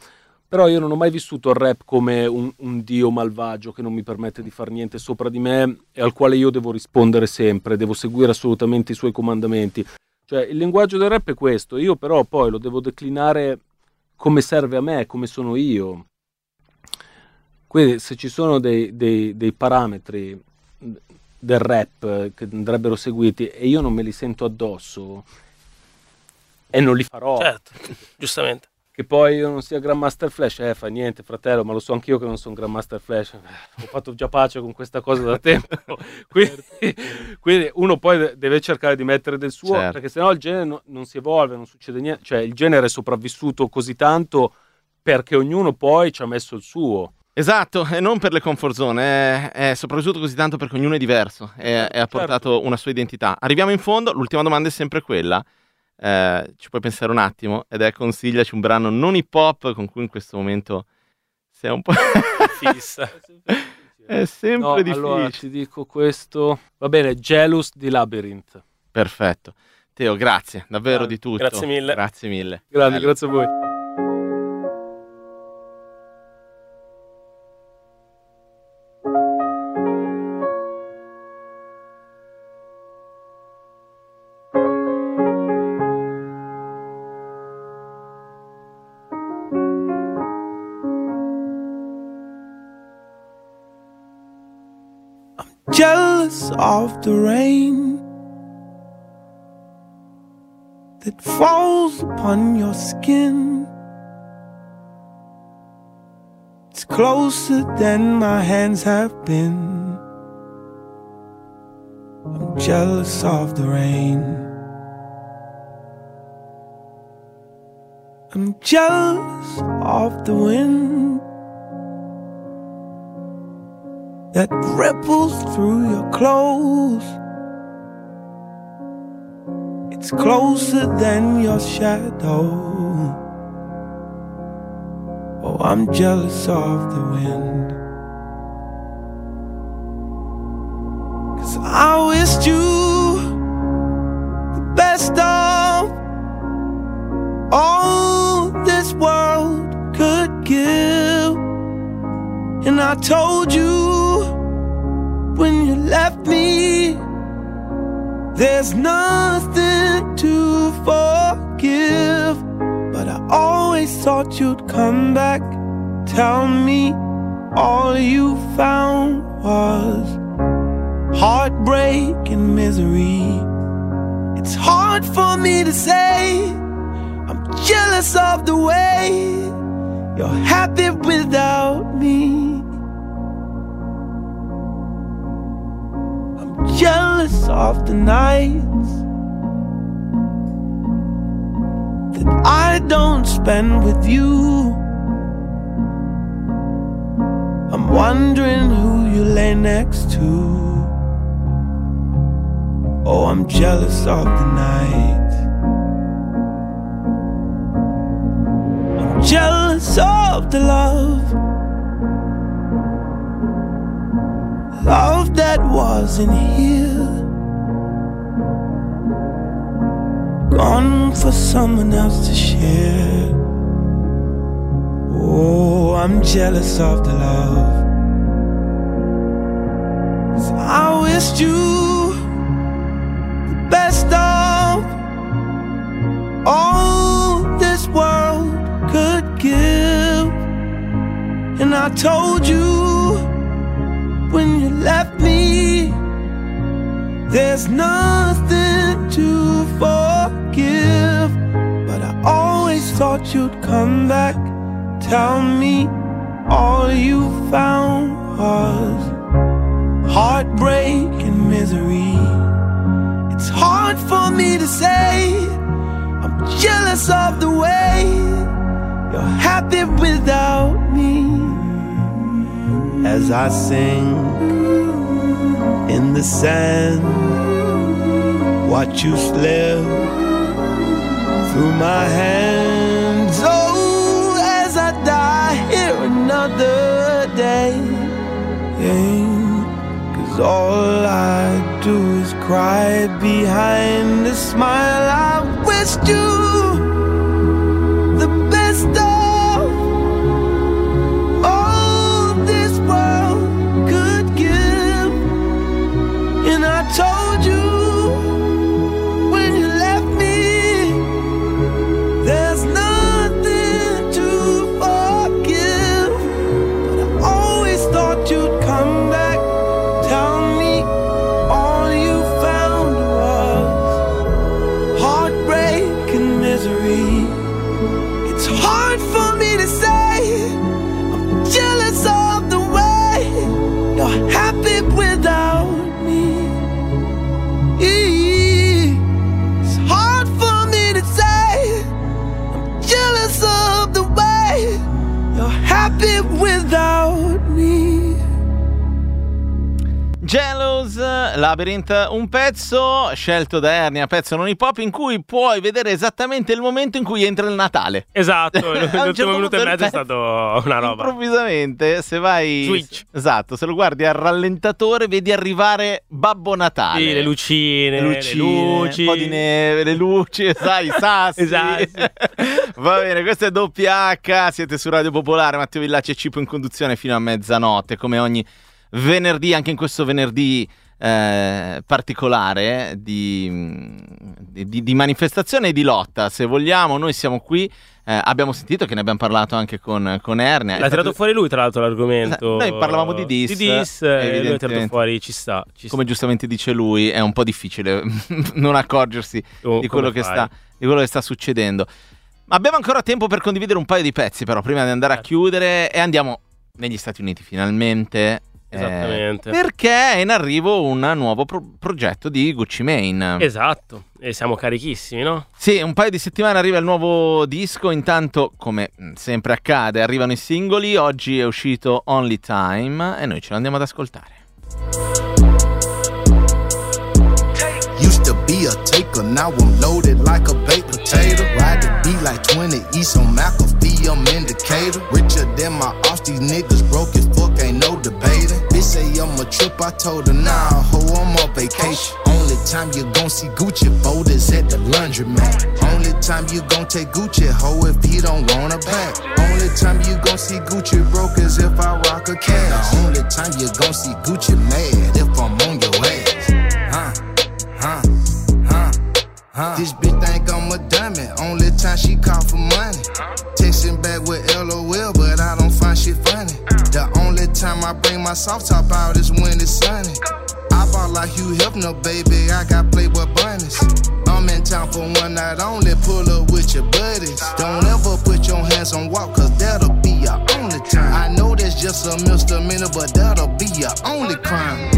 Però io non ho mai vissuto il rap come un, un dio malvagio che non mi permette di fare niente sopra di me e al quale io devo rispondere sempre, devo seguire assolutamente i suoi comandamenti. Cioè il linguaggio del rap è questo, io però poi lo devo declinare come serve a me, come sono io. Quindi se ci sono dei, dei, dei parametri del rap che andrebbero seguiti e io non me li sento addosso e non li farò. Certo, giustamente. Che poi io non sia Grandmaster Flash, eh fa niente fratello, ma lo so anch'io che non sono Grandmaster Flash, ho fatto già pace con questa cosa da tempo, quindi, quindi uno poi deve cercare di mettere del suo, certo. Perché sennò il genere no, non si evolve, non succede niente, cioè il genere è sopravvissuto così tanto perché ognuno poi ci ha messo il suo. Esatto, e non per le comfort zone, è, è sopravvissuto così tanto perché ognuno è diverso e, e ha portato certo. Una sua identità. Arriviamo in fondo, l'ultima domanda è sempre quella. Eh, ci puoi pensare un attimo ed è consigliaci un brano non hip hop con cui in questo momento sei un po' fissa. È sempre no, difficile. Allora ti dico questo, va bene, Jealous di Labyrinth. Perfetto. Teo, grazie davvero ah, di tutto. Grazie mille. Grazie mille. Grandi, grazie a voi. Jealous of the rain that falls upon your skin. It's closer than my hands have been. I'm jealous of the rain. I'm jealous of the wind that ripples through your clothes. It's closer than your shadow. Oh, I'm jealous of the wind. 'Cause I wished you the best of all this world could give. And I told you when you left me, there's nothing to forgive. But I always thought you'd come back, tell me all you found was heartbreak and misery. It's hard for me to say, I'm jealous of the way you're happy without me. I'm jealous of the nights that I don't spend with you. I'm wondering who you lay next to. Oh, I'm jealous of the night. I'm jealous of the love, love that wasn't here, gone for someone else to share. Oh, I'm jealous of the love, 'cause I wished you the best of all this world could give. And I told you when you left me, there's nothing to forgive. But I always thought you'd come back, tell me all you found was heartbreak and misery. It's hard for me to say, I'm jealous of the way you're happy without me. As I sing in the sand, watch you slip through my hands. Oh, as I die here another day, yeah. 'Cause all I do is cry behind a smile. I wished you the best of hard for me to say. I'm jealous of the way you're happy without me. It's hard for me to say. I'm jealous of the way you're happy without me. Jealous, Labyrinth, un pezzo scelto da Ernia, pezzo non hip hop, in cui puoi vedere esattamente il momento in cui entra il Natale. Esatto, l'ultimo certo minuto e mezzo è stato una roba. Improvvisamente, se vai... Switch. Esatto, se lo guardi al rallentatore vedi arrivare Babbo Natale. Sì, le lucine, le, lucine, le luci. un po' di neve, le luci, sai, i sassi. Esatto. Va bene, questo è doppia acca, siete su Radio Popolare, Matteo Villacci e Cipo in conduzione fino a mezzanotte, come ogni venerdì, anche in questo venerdì eh, particolare di, di, di manifestazione e di lotta, se vogliamo. Noi siamo qui, eh, abbiamo sentito che ne abbiamo parlato anche con, con Ernia. L'ha tirato fuori lui, tra l'altro, l'argomento. Noi parlavamo di dis, di dis e lui ha tirato fuori, ci sta, ci come sta. giustamente dice lui, è un po' difficile non accorgersi oh, di, quello che sta, di quello che sta succedendo. Ma abbiamo ancora tempo per condividere un paio di pezzi, però, prima di andare a chiudere, e andiamo negli Stati Uniti finalmente. Esattamente. Eh, perché è in arrivo un nuovo pro- progetto di Gucci Mane. Esatto, e siamo carichissimi, no? Sì, un paio di settimane arriva il nuovo disco, intanto, come sempre accade, arrivano i singoli. Oggi è uscito Only Time e noi ce lo andiamo ad ascoltare. Used to be a taker, now I'm loaded like a baked potato. Ride the beat like twenty East on McAfee, I'm indicator. Richer than my ops, these niggas broke as fuck, ain't no debating. Bitch say I'm a trip, I told her, nah, ho, I'm on vacation. Only time you gon' see Gucci folders at the laundromat. Only time you gon' take Gucci, ho, if he don't want her back. Only time you gon' see Gucci broke is if I rock a cash. The only time you gon' see Gucci mad if I'm on your ass. Huh? Huh, huh, huh. This bitch think I'm a dummy. Only time she call for money. Texting back with LOL, but I don't find shit funny. The only time I bring my soft top out is when it's sunny. I ball like Hugh Hefner, baby. I got Playboy bunnies. I'm in town for one night only. Pull up with your buddies. Don't ever put your hands on walk, cause that'll be your only time. I know that's just a misdemeanor, but that'll be your only crime.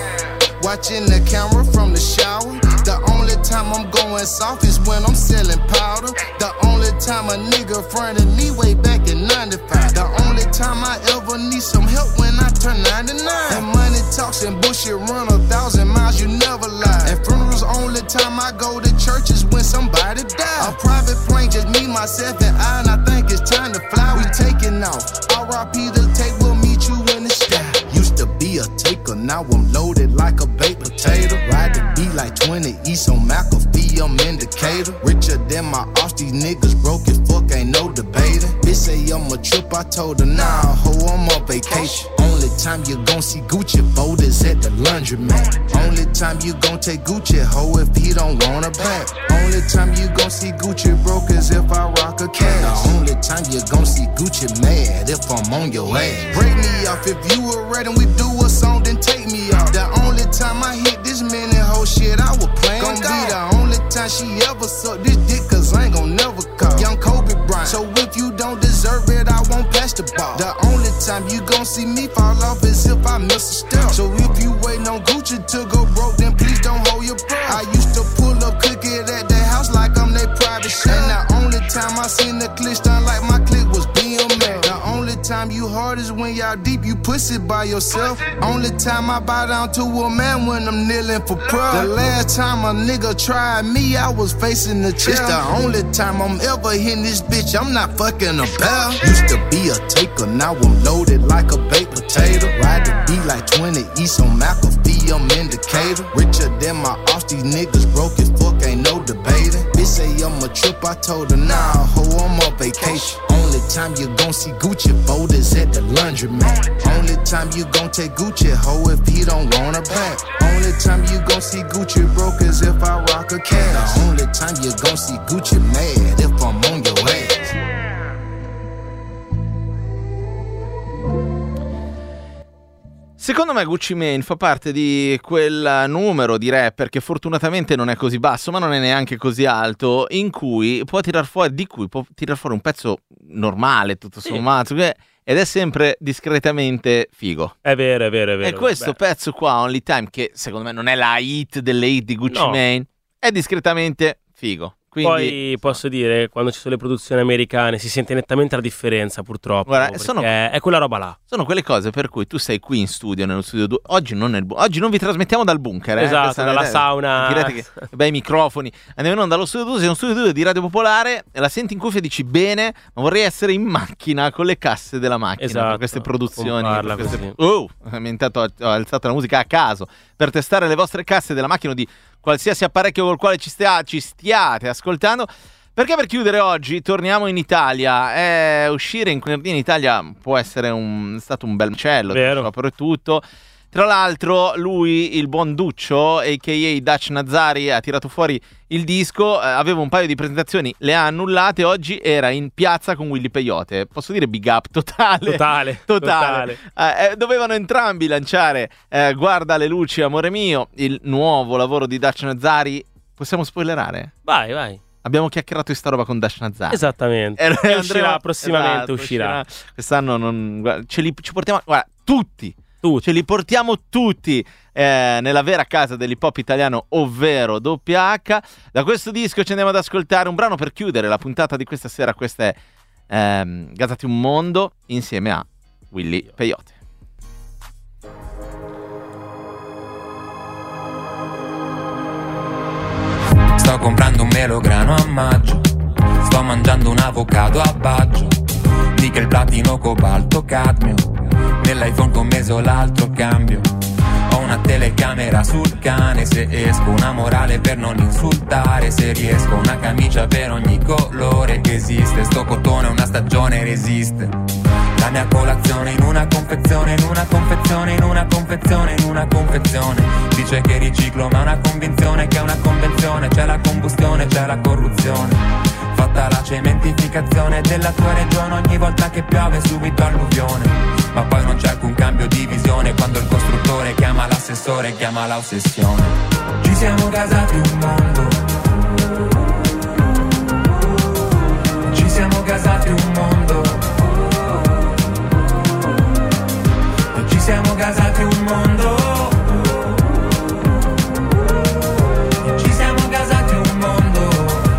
Watching the camera from the shower. The only time I'm going soft is when I'm selling powder. The only time a nigga fronted me way back in ninety-five. The only time I ever need some help when I turn ninety-nine. And money talks and bullshit run a thousand miles, you never lie. And funerals only time I go to church is when somebody die. A private plane just me, myself and I, and I think it's time to fly. We taking off. R I P the tape, we'll meet you in the sky. Used to be a taker, now I'm loaded like a baked potato. Ride the beat like twenty East on McAfee, I'm indicator. Richer than my ops, these niggas broke as fuck, ain't no debating. Bitch say I'm a trip, I told her, nah, ho, I'm on vacation. Only time you gon' see Gucci folders at the laundromat. Only time you gon' take Gucci, ho, if he don't want her back. Only time you gon' see Gucci broke is if I rock a cash. The only time you gon' see Gucci mad if I'm on your ass. Break me off if you were ready, we do a song, then take me off. The only time I hit this minute, whole shit, I was playing gon' be the only time she ever sucked this dick, cause I ain't gon' never call. Young Kobe Bryant. So if you don't deserve it, I won't pass the ball. The only time you gon' see me fall off is if I miss a step. So if you waiting on Gucci to go broke, then please don't hold your breath. I used to pull up, cook it at their house like I'm their private chef. And the only time I seen the click done like my click was B M X. The only time you hard is when y'all deep, you pussy by yourself. Only time I bow down to a man when I'm kneeling for prayer. The last time a nigga tried me, I was facing the chair. It's the only time I'm ever hitting this bitch, I'm not fucking a bell. Used to be a taker, now I'm loaded like a baked potato. Ride the beat like twenty East on McAfee, I'm indicator. Richer than my ops, these niggas broke as fuck, ain't no debating. Bitch say I'm a trip, I told her, nah, ho, I'm on vacation. Only time you gon' see Gucci folders at the laundromat. Only time you gon' take Gucci, ho, if he don't want her back. Only time you gon' see Gucci broke is if I rock a cash. The only time you gon' see Gucci mad if I'm on your ass. Secondo me Gucci Mane fa parte di quel numero di rapper che fortunatamente non è così basso, ma non è neanche così alto, in cui può tirar fuori, di cui può tirar fuori un pezzo normale, tutto sommato, sì. Ed è sempre discretamente figo. È vero, è vero, è vero. E questo Beh. pezzo qua, Only Time, che secondo me non è la hit delle hit di Gucci No. Mane, è discretamente figo. Quindi, Poi posso dire, quando ci sono le produzioni americane si sente nettamente la differenza, purtroppo. Guarda, perché sono- è quella roba là. sono quelle cose per cui tu sei qui in studio, nello studio due. Oggi non, nel bu- oggi non vi trasmettiamo dal bunker, eh? Esatto, Questa è dalla la- sauna. Direte che bei microfoni. Andiamo in onda dallo studio due, sei uno studio due di Radio Popolare e la senti in cuffia e dici bene, ma vorrei essere in macchina con le casse della macchina Esatto, per queste produzioni. comparla per queste... così. Oh, mi intanto ho, ho alzato la musica a caso per testare le vostre casse della macchina o di qualsiasi apparecchio col quale ci, stia- ci stiate ascoltando. Perché per chiudere oggi torniamo in Italia. Eh, uscire in venerdì in Italia può essere un, è stato un bel macello, Vero. proprio e tutto. Tra l'altro lui, il buon Duccio, a k a. Dutch Nazari, ha tirato fuori il disco, eh, aveva un paio di presentazioni, le ha annullate, oggi era in piazza con Willy Peyote. Posso dire big up totale? Totale, Totale. Eh, eh, dovevano entrambi lanciare eh, Guarda le luci, amore mio, il nuovo lavoro di Dutch Nazari. Possiamo spoilerare? Vai, vai. Abbiamo chiacchierato di sta roba con Dutch Nazari. Esattamente. E noi E andremo- uscirà prossimamente, esatto, uscirà. Quest'anno non, guarda, ce li ci portiamo, guarda, tutti. Tutti. Ce li portiamo tutti eh, nella vera casa dell'hip hop italiano, ovvero W H. Da questo disco ci andiamo ad ascoltare un brano per chiudere la puntata di questa sera. Questa è ehm, Gasati un mondo insieme a Willy Peyote. Sto comprando un melograno a maggio, sto mangiando un avocado a baggio, nickel, platino, cobalto, cadmio, nell'iPhone commeso l'altro cambio. Ho una telecamera sul cane, se esco una morale per non insultare, se riesco una camicia per ogni colore che esiste, sto cotone una stagione resiste. La mia colazione in una confezione, in una confezione, in una confezione, in una confezione. Dice che riciclo ma è una convinzione che è una convenzione. C'è la combustione, c'è la corruzione. Fatta la cementificazione della tua regione, ogni volta che piove subito alluvione. Ma poi non c'è alcun cambio di visione quando il costruttore chiama l'assessore, chiama l'ossessione. Ci siamo gasati un mondo. Ci siamo gasati un mondo. Ci siamo gasati un mondo. Ci siamo gasati un mondo.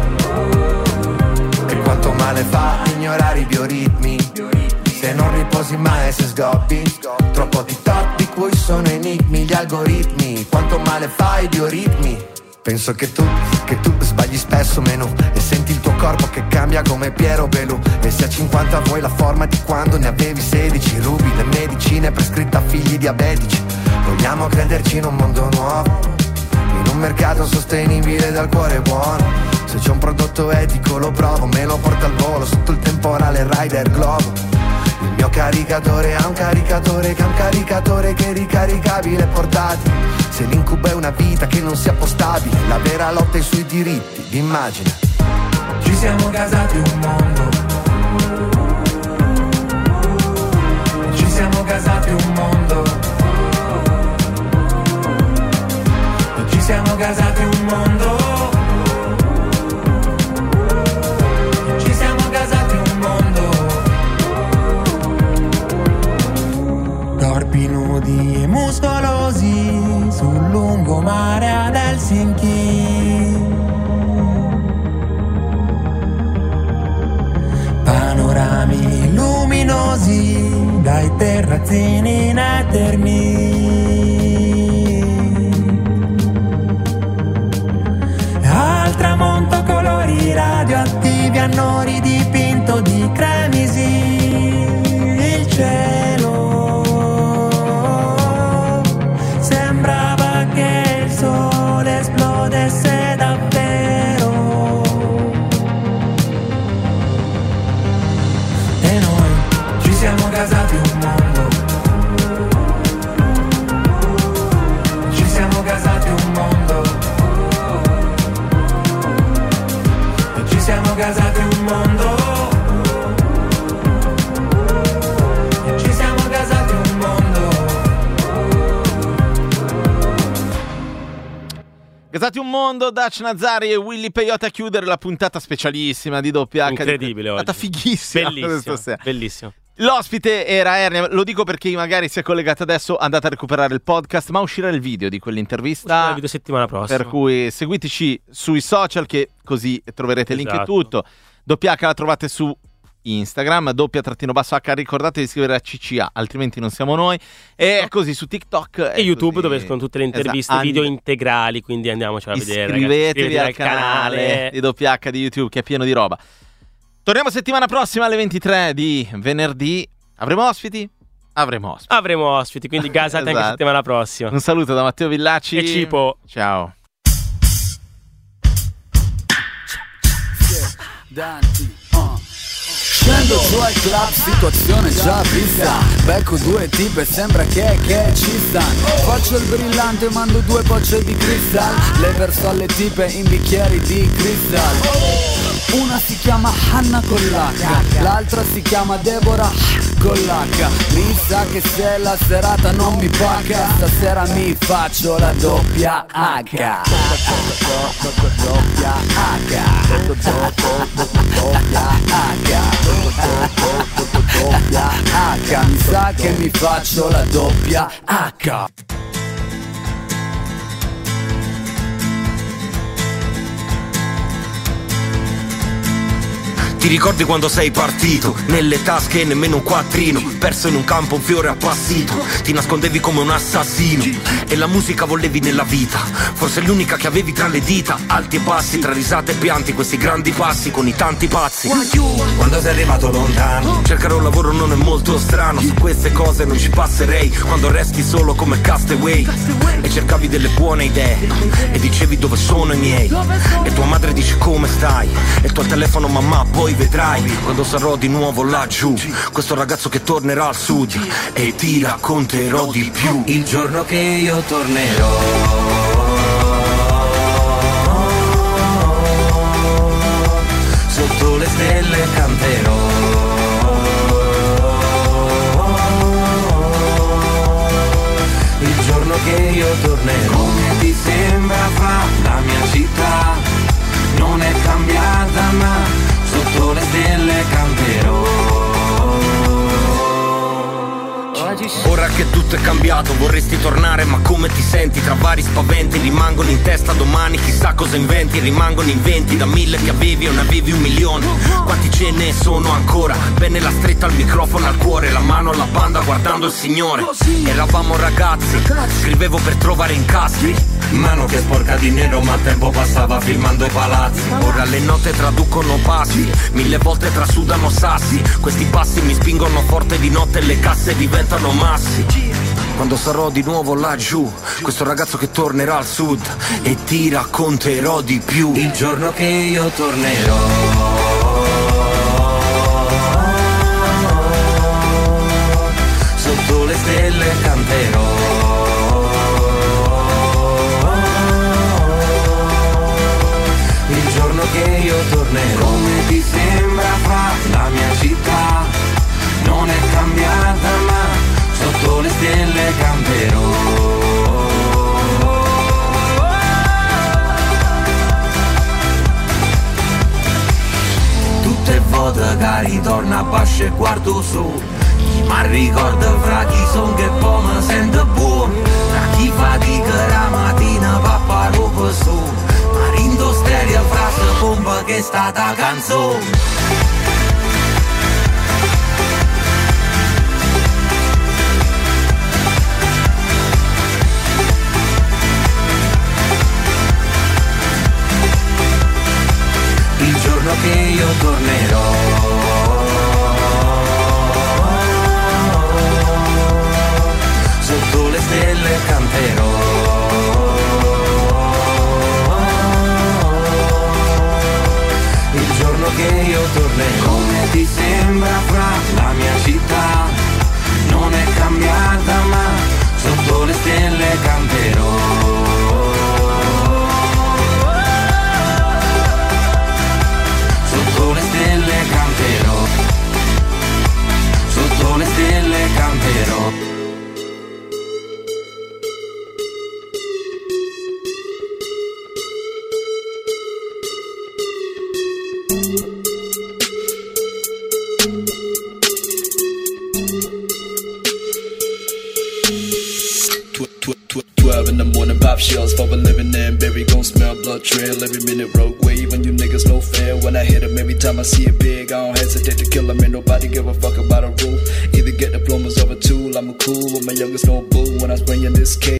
E quanto male fa ignorare i bioritmi, se non riposi mai e se sgobbi. Troppo TikTok di cui sono enigmi gli algoritmi. Quanto male fa i bioritmi. Penso che tu, che tu sbagli spesso meno e senti il tuo corpo che cambia come Piero Belù. E se a cinquanta vuoi la forma di quando ne avevi sedici, rubi le medicine prescritte a figli diabetici. Vogliamo crederci in un mondo nuovo, in un mercato sostenibile dal cuore buono. Se c'è un prodotto etico lo provo, me lo porto al volo sotto il temporale Rider Globo. Il mio caricatore ha un caricatore che ha un caricatore che è ricaricabile e portatile. Se l'incubo è una vita che non sia postabile, la vera lotta è sui diritti d'immagine. Ci siamo gasati un mondo. Ci siamo gasati un mondo. Ci siamo gasati un mondo. Ci siamo gasati un mondo. Corpi nudi e muscolosi sul lungomare ad Helsinki. Panorami luminosi dai terrazzini in eterni. Al tramonto colori radioattivi hanno ridipinto di cremisi il cielo. Sembrava che il sole esplodesse davvero. E noi ci siamo gasati un mondo. Ci siamo gasati un mondo. Ci siamo gasati un mondo. Diventati un mondo, Dutch Nazari e Willy Peyote a chiudere la puntata specialissima di doppia H. Incredibile oggi. È stata fighissima. Bellissimo, bellissimo. L'ospite era Ernia, lo dico per chi magari si è collegato adesso, andate a recuperare il podcast, ma uscirà il video di quell'intervista. Uscirà il video settimana prossima. Per cui seguiteci sui social, che così troverete il Esatto. link e tutto. Doppia H la trovate su Instagram, doppia trattino basso H, ricordate di iscrivervi a C C A, altrimenti non siamo noi. E così su TikTok e YouTube, così. Dove escono tutte le interviste, esatto. video integrali, quindi andiamoci a vedere. Iscrivetevi ragazzi, al canale, canale di doppia H di YouTube, che è pieno di roba. Torniamo settimana prossima alle ventitré di venerdì. Avremo ospiti? Avremo ospiti. Avremo ospiti, quindi gasate Esatto. anche settimana prossima. Un saluto da Matteo Villacci e Cipo. Ciao. Danti, uh. Scendo su al club, situazione già vista. Becco due tipe, sembra che, che ci stanno. Faccio il brillante, mando due bocce di cristal. Le verso alle tipe in bicchieri di cristal. Una si chiama Hanna con l'H, l'altra si chiama Deborah con l'H. Mi sa che se la serata non mi paga, stasera mi faccio la doppia H. Doppia H. Doppia H. Doppia H. Mi sa che mi faccio la doppia H. Ti ricordi quando sei partito? Nelle tasche nemmeno un quattrino, perso in un campo un fiore appassito. Ti nascondevi come un assassino e la musica volevi nella vita, forse l'unica che avevi tra le dita. Alti e bassi, tra risate e pianti, questi grandi passi con i tanti pazzi. Quando sei arrivato lontano, cercare un lavoro non è molto strano. Su queste cose non ci passerei, quando resti solo come castaway. E cercavi delle buone idee e dicevi dove sono i miei. E tua madre dice come stai, e il tuo telefono mamma poi vedrai quando sarò di nuovo laggiù, questo ragazzo che tornerà al sud e ti racconterò di più. Il giorno che io tornerò, sotto le stelle canterò. Il giorno che io tornerò, come ti sembra fa la mia città? Non è cambiata ma sotto le stelle canterò. Ora che tutto è cambiato vorresti tornare, ma come ti senti? Tra vari spaventi rimangono in testa domani, chissà cosa inventi. Rimangono inventi da mille che avevi o ne avevi un milione. Quanti ce ne sono ancora? Bene la stretta al microfono al cuore, la mano alla banda guardando il Signore. Eravamo ragazzi, scrivevo per trovare incassi, mano che sporca di nero ma il tempo passava filmando i palazzi. Ora le note traducono passi, mille volte trasudano sassi. Questi passi mi spingono forte di notte e le casse diventano massi. Quando sarò di nuovo laggiù, questo ragazzo che tornerà al sud e ti racconterò di più. Il giorno che io tornerò, sotto le stelle canterò. Il giorno che io tornerò, come ti sembra fa la mia città? Non è cambiata ma sotto le stelle canterò. Tutte volte che ritorno a Bascia e guardo su, ma ricordo fra chi son che poi mi sento buono. Tra chi fatica la mattina papà roba su, ma rindo stereo frase bomba che è stata canzone. Il giorno che io tornerò, sotto le stelle canterò. Il giorno che io tornerò, come ti sembra fra la mia città? Non è cambiata ma sotto le stelle canterò. Sotto le stelle canterò, sotto le stelle canterò. twelve in the morning, pop shells for a living and berry gon' smell blood trail every minute. Rogue wave and you niggas no fair. When I hit 'em, every time I see it big, I don't hesitate to kill 'em. Ain't nobody give a fuck about a rule. Either get diplomas or a tool. I'm a cool with my youngest no boo when I was bringing this cake.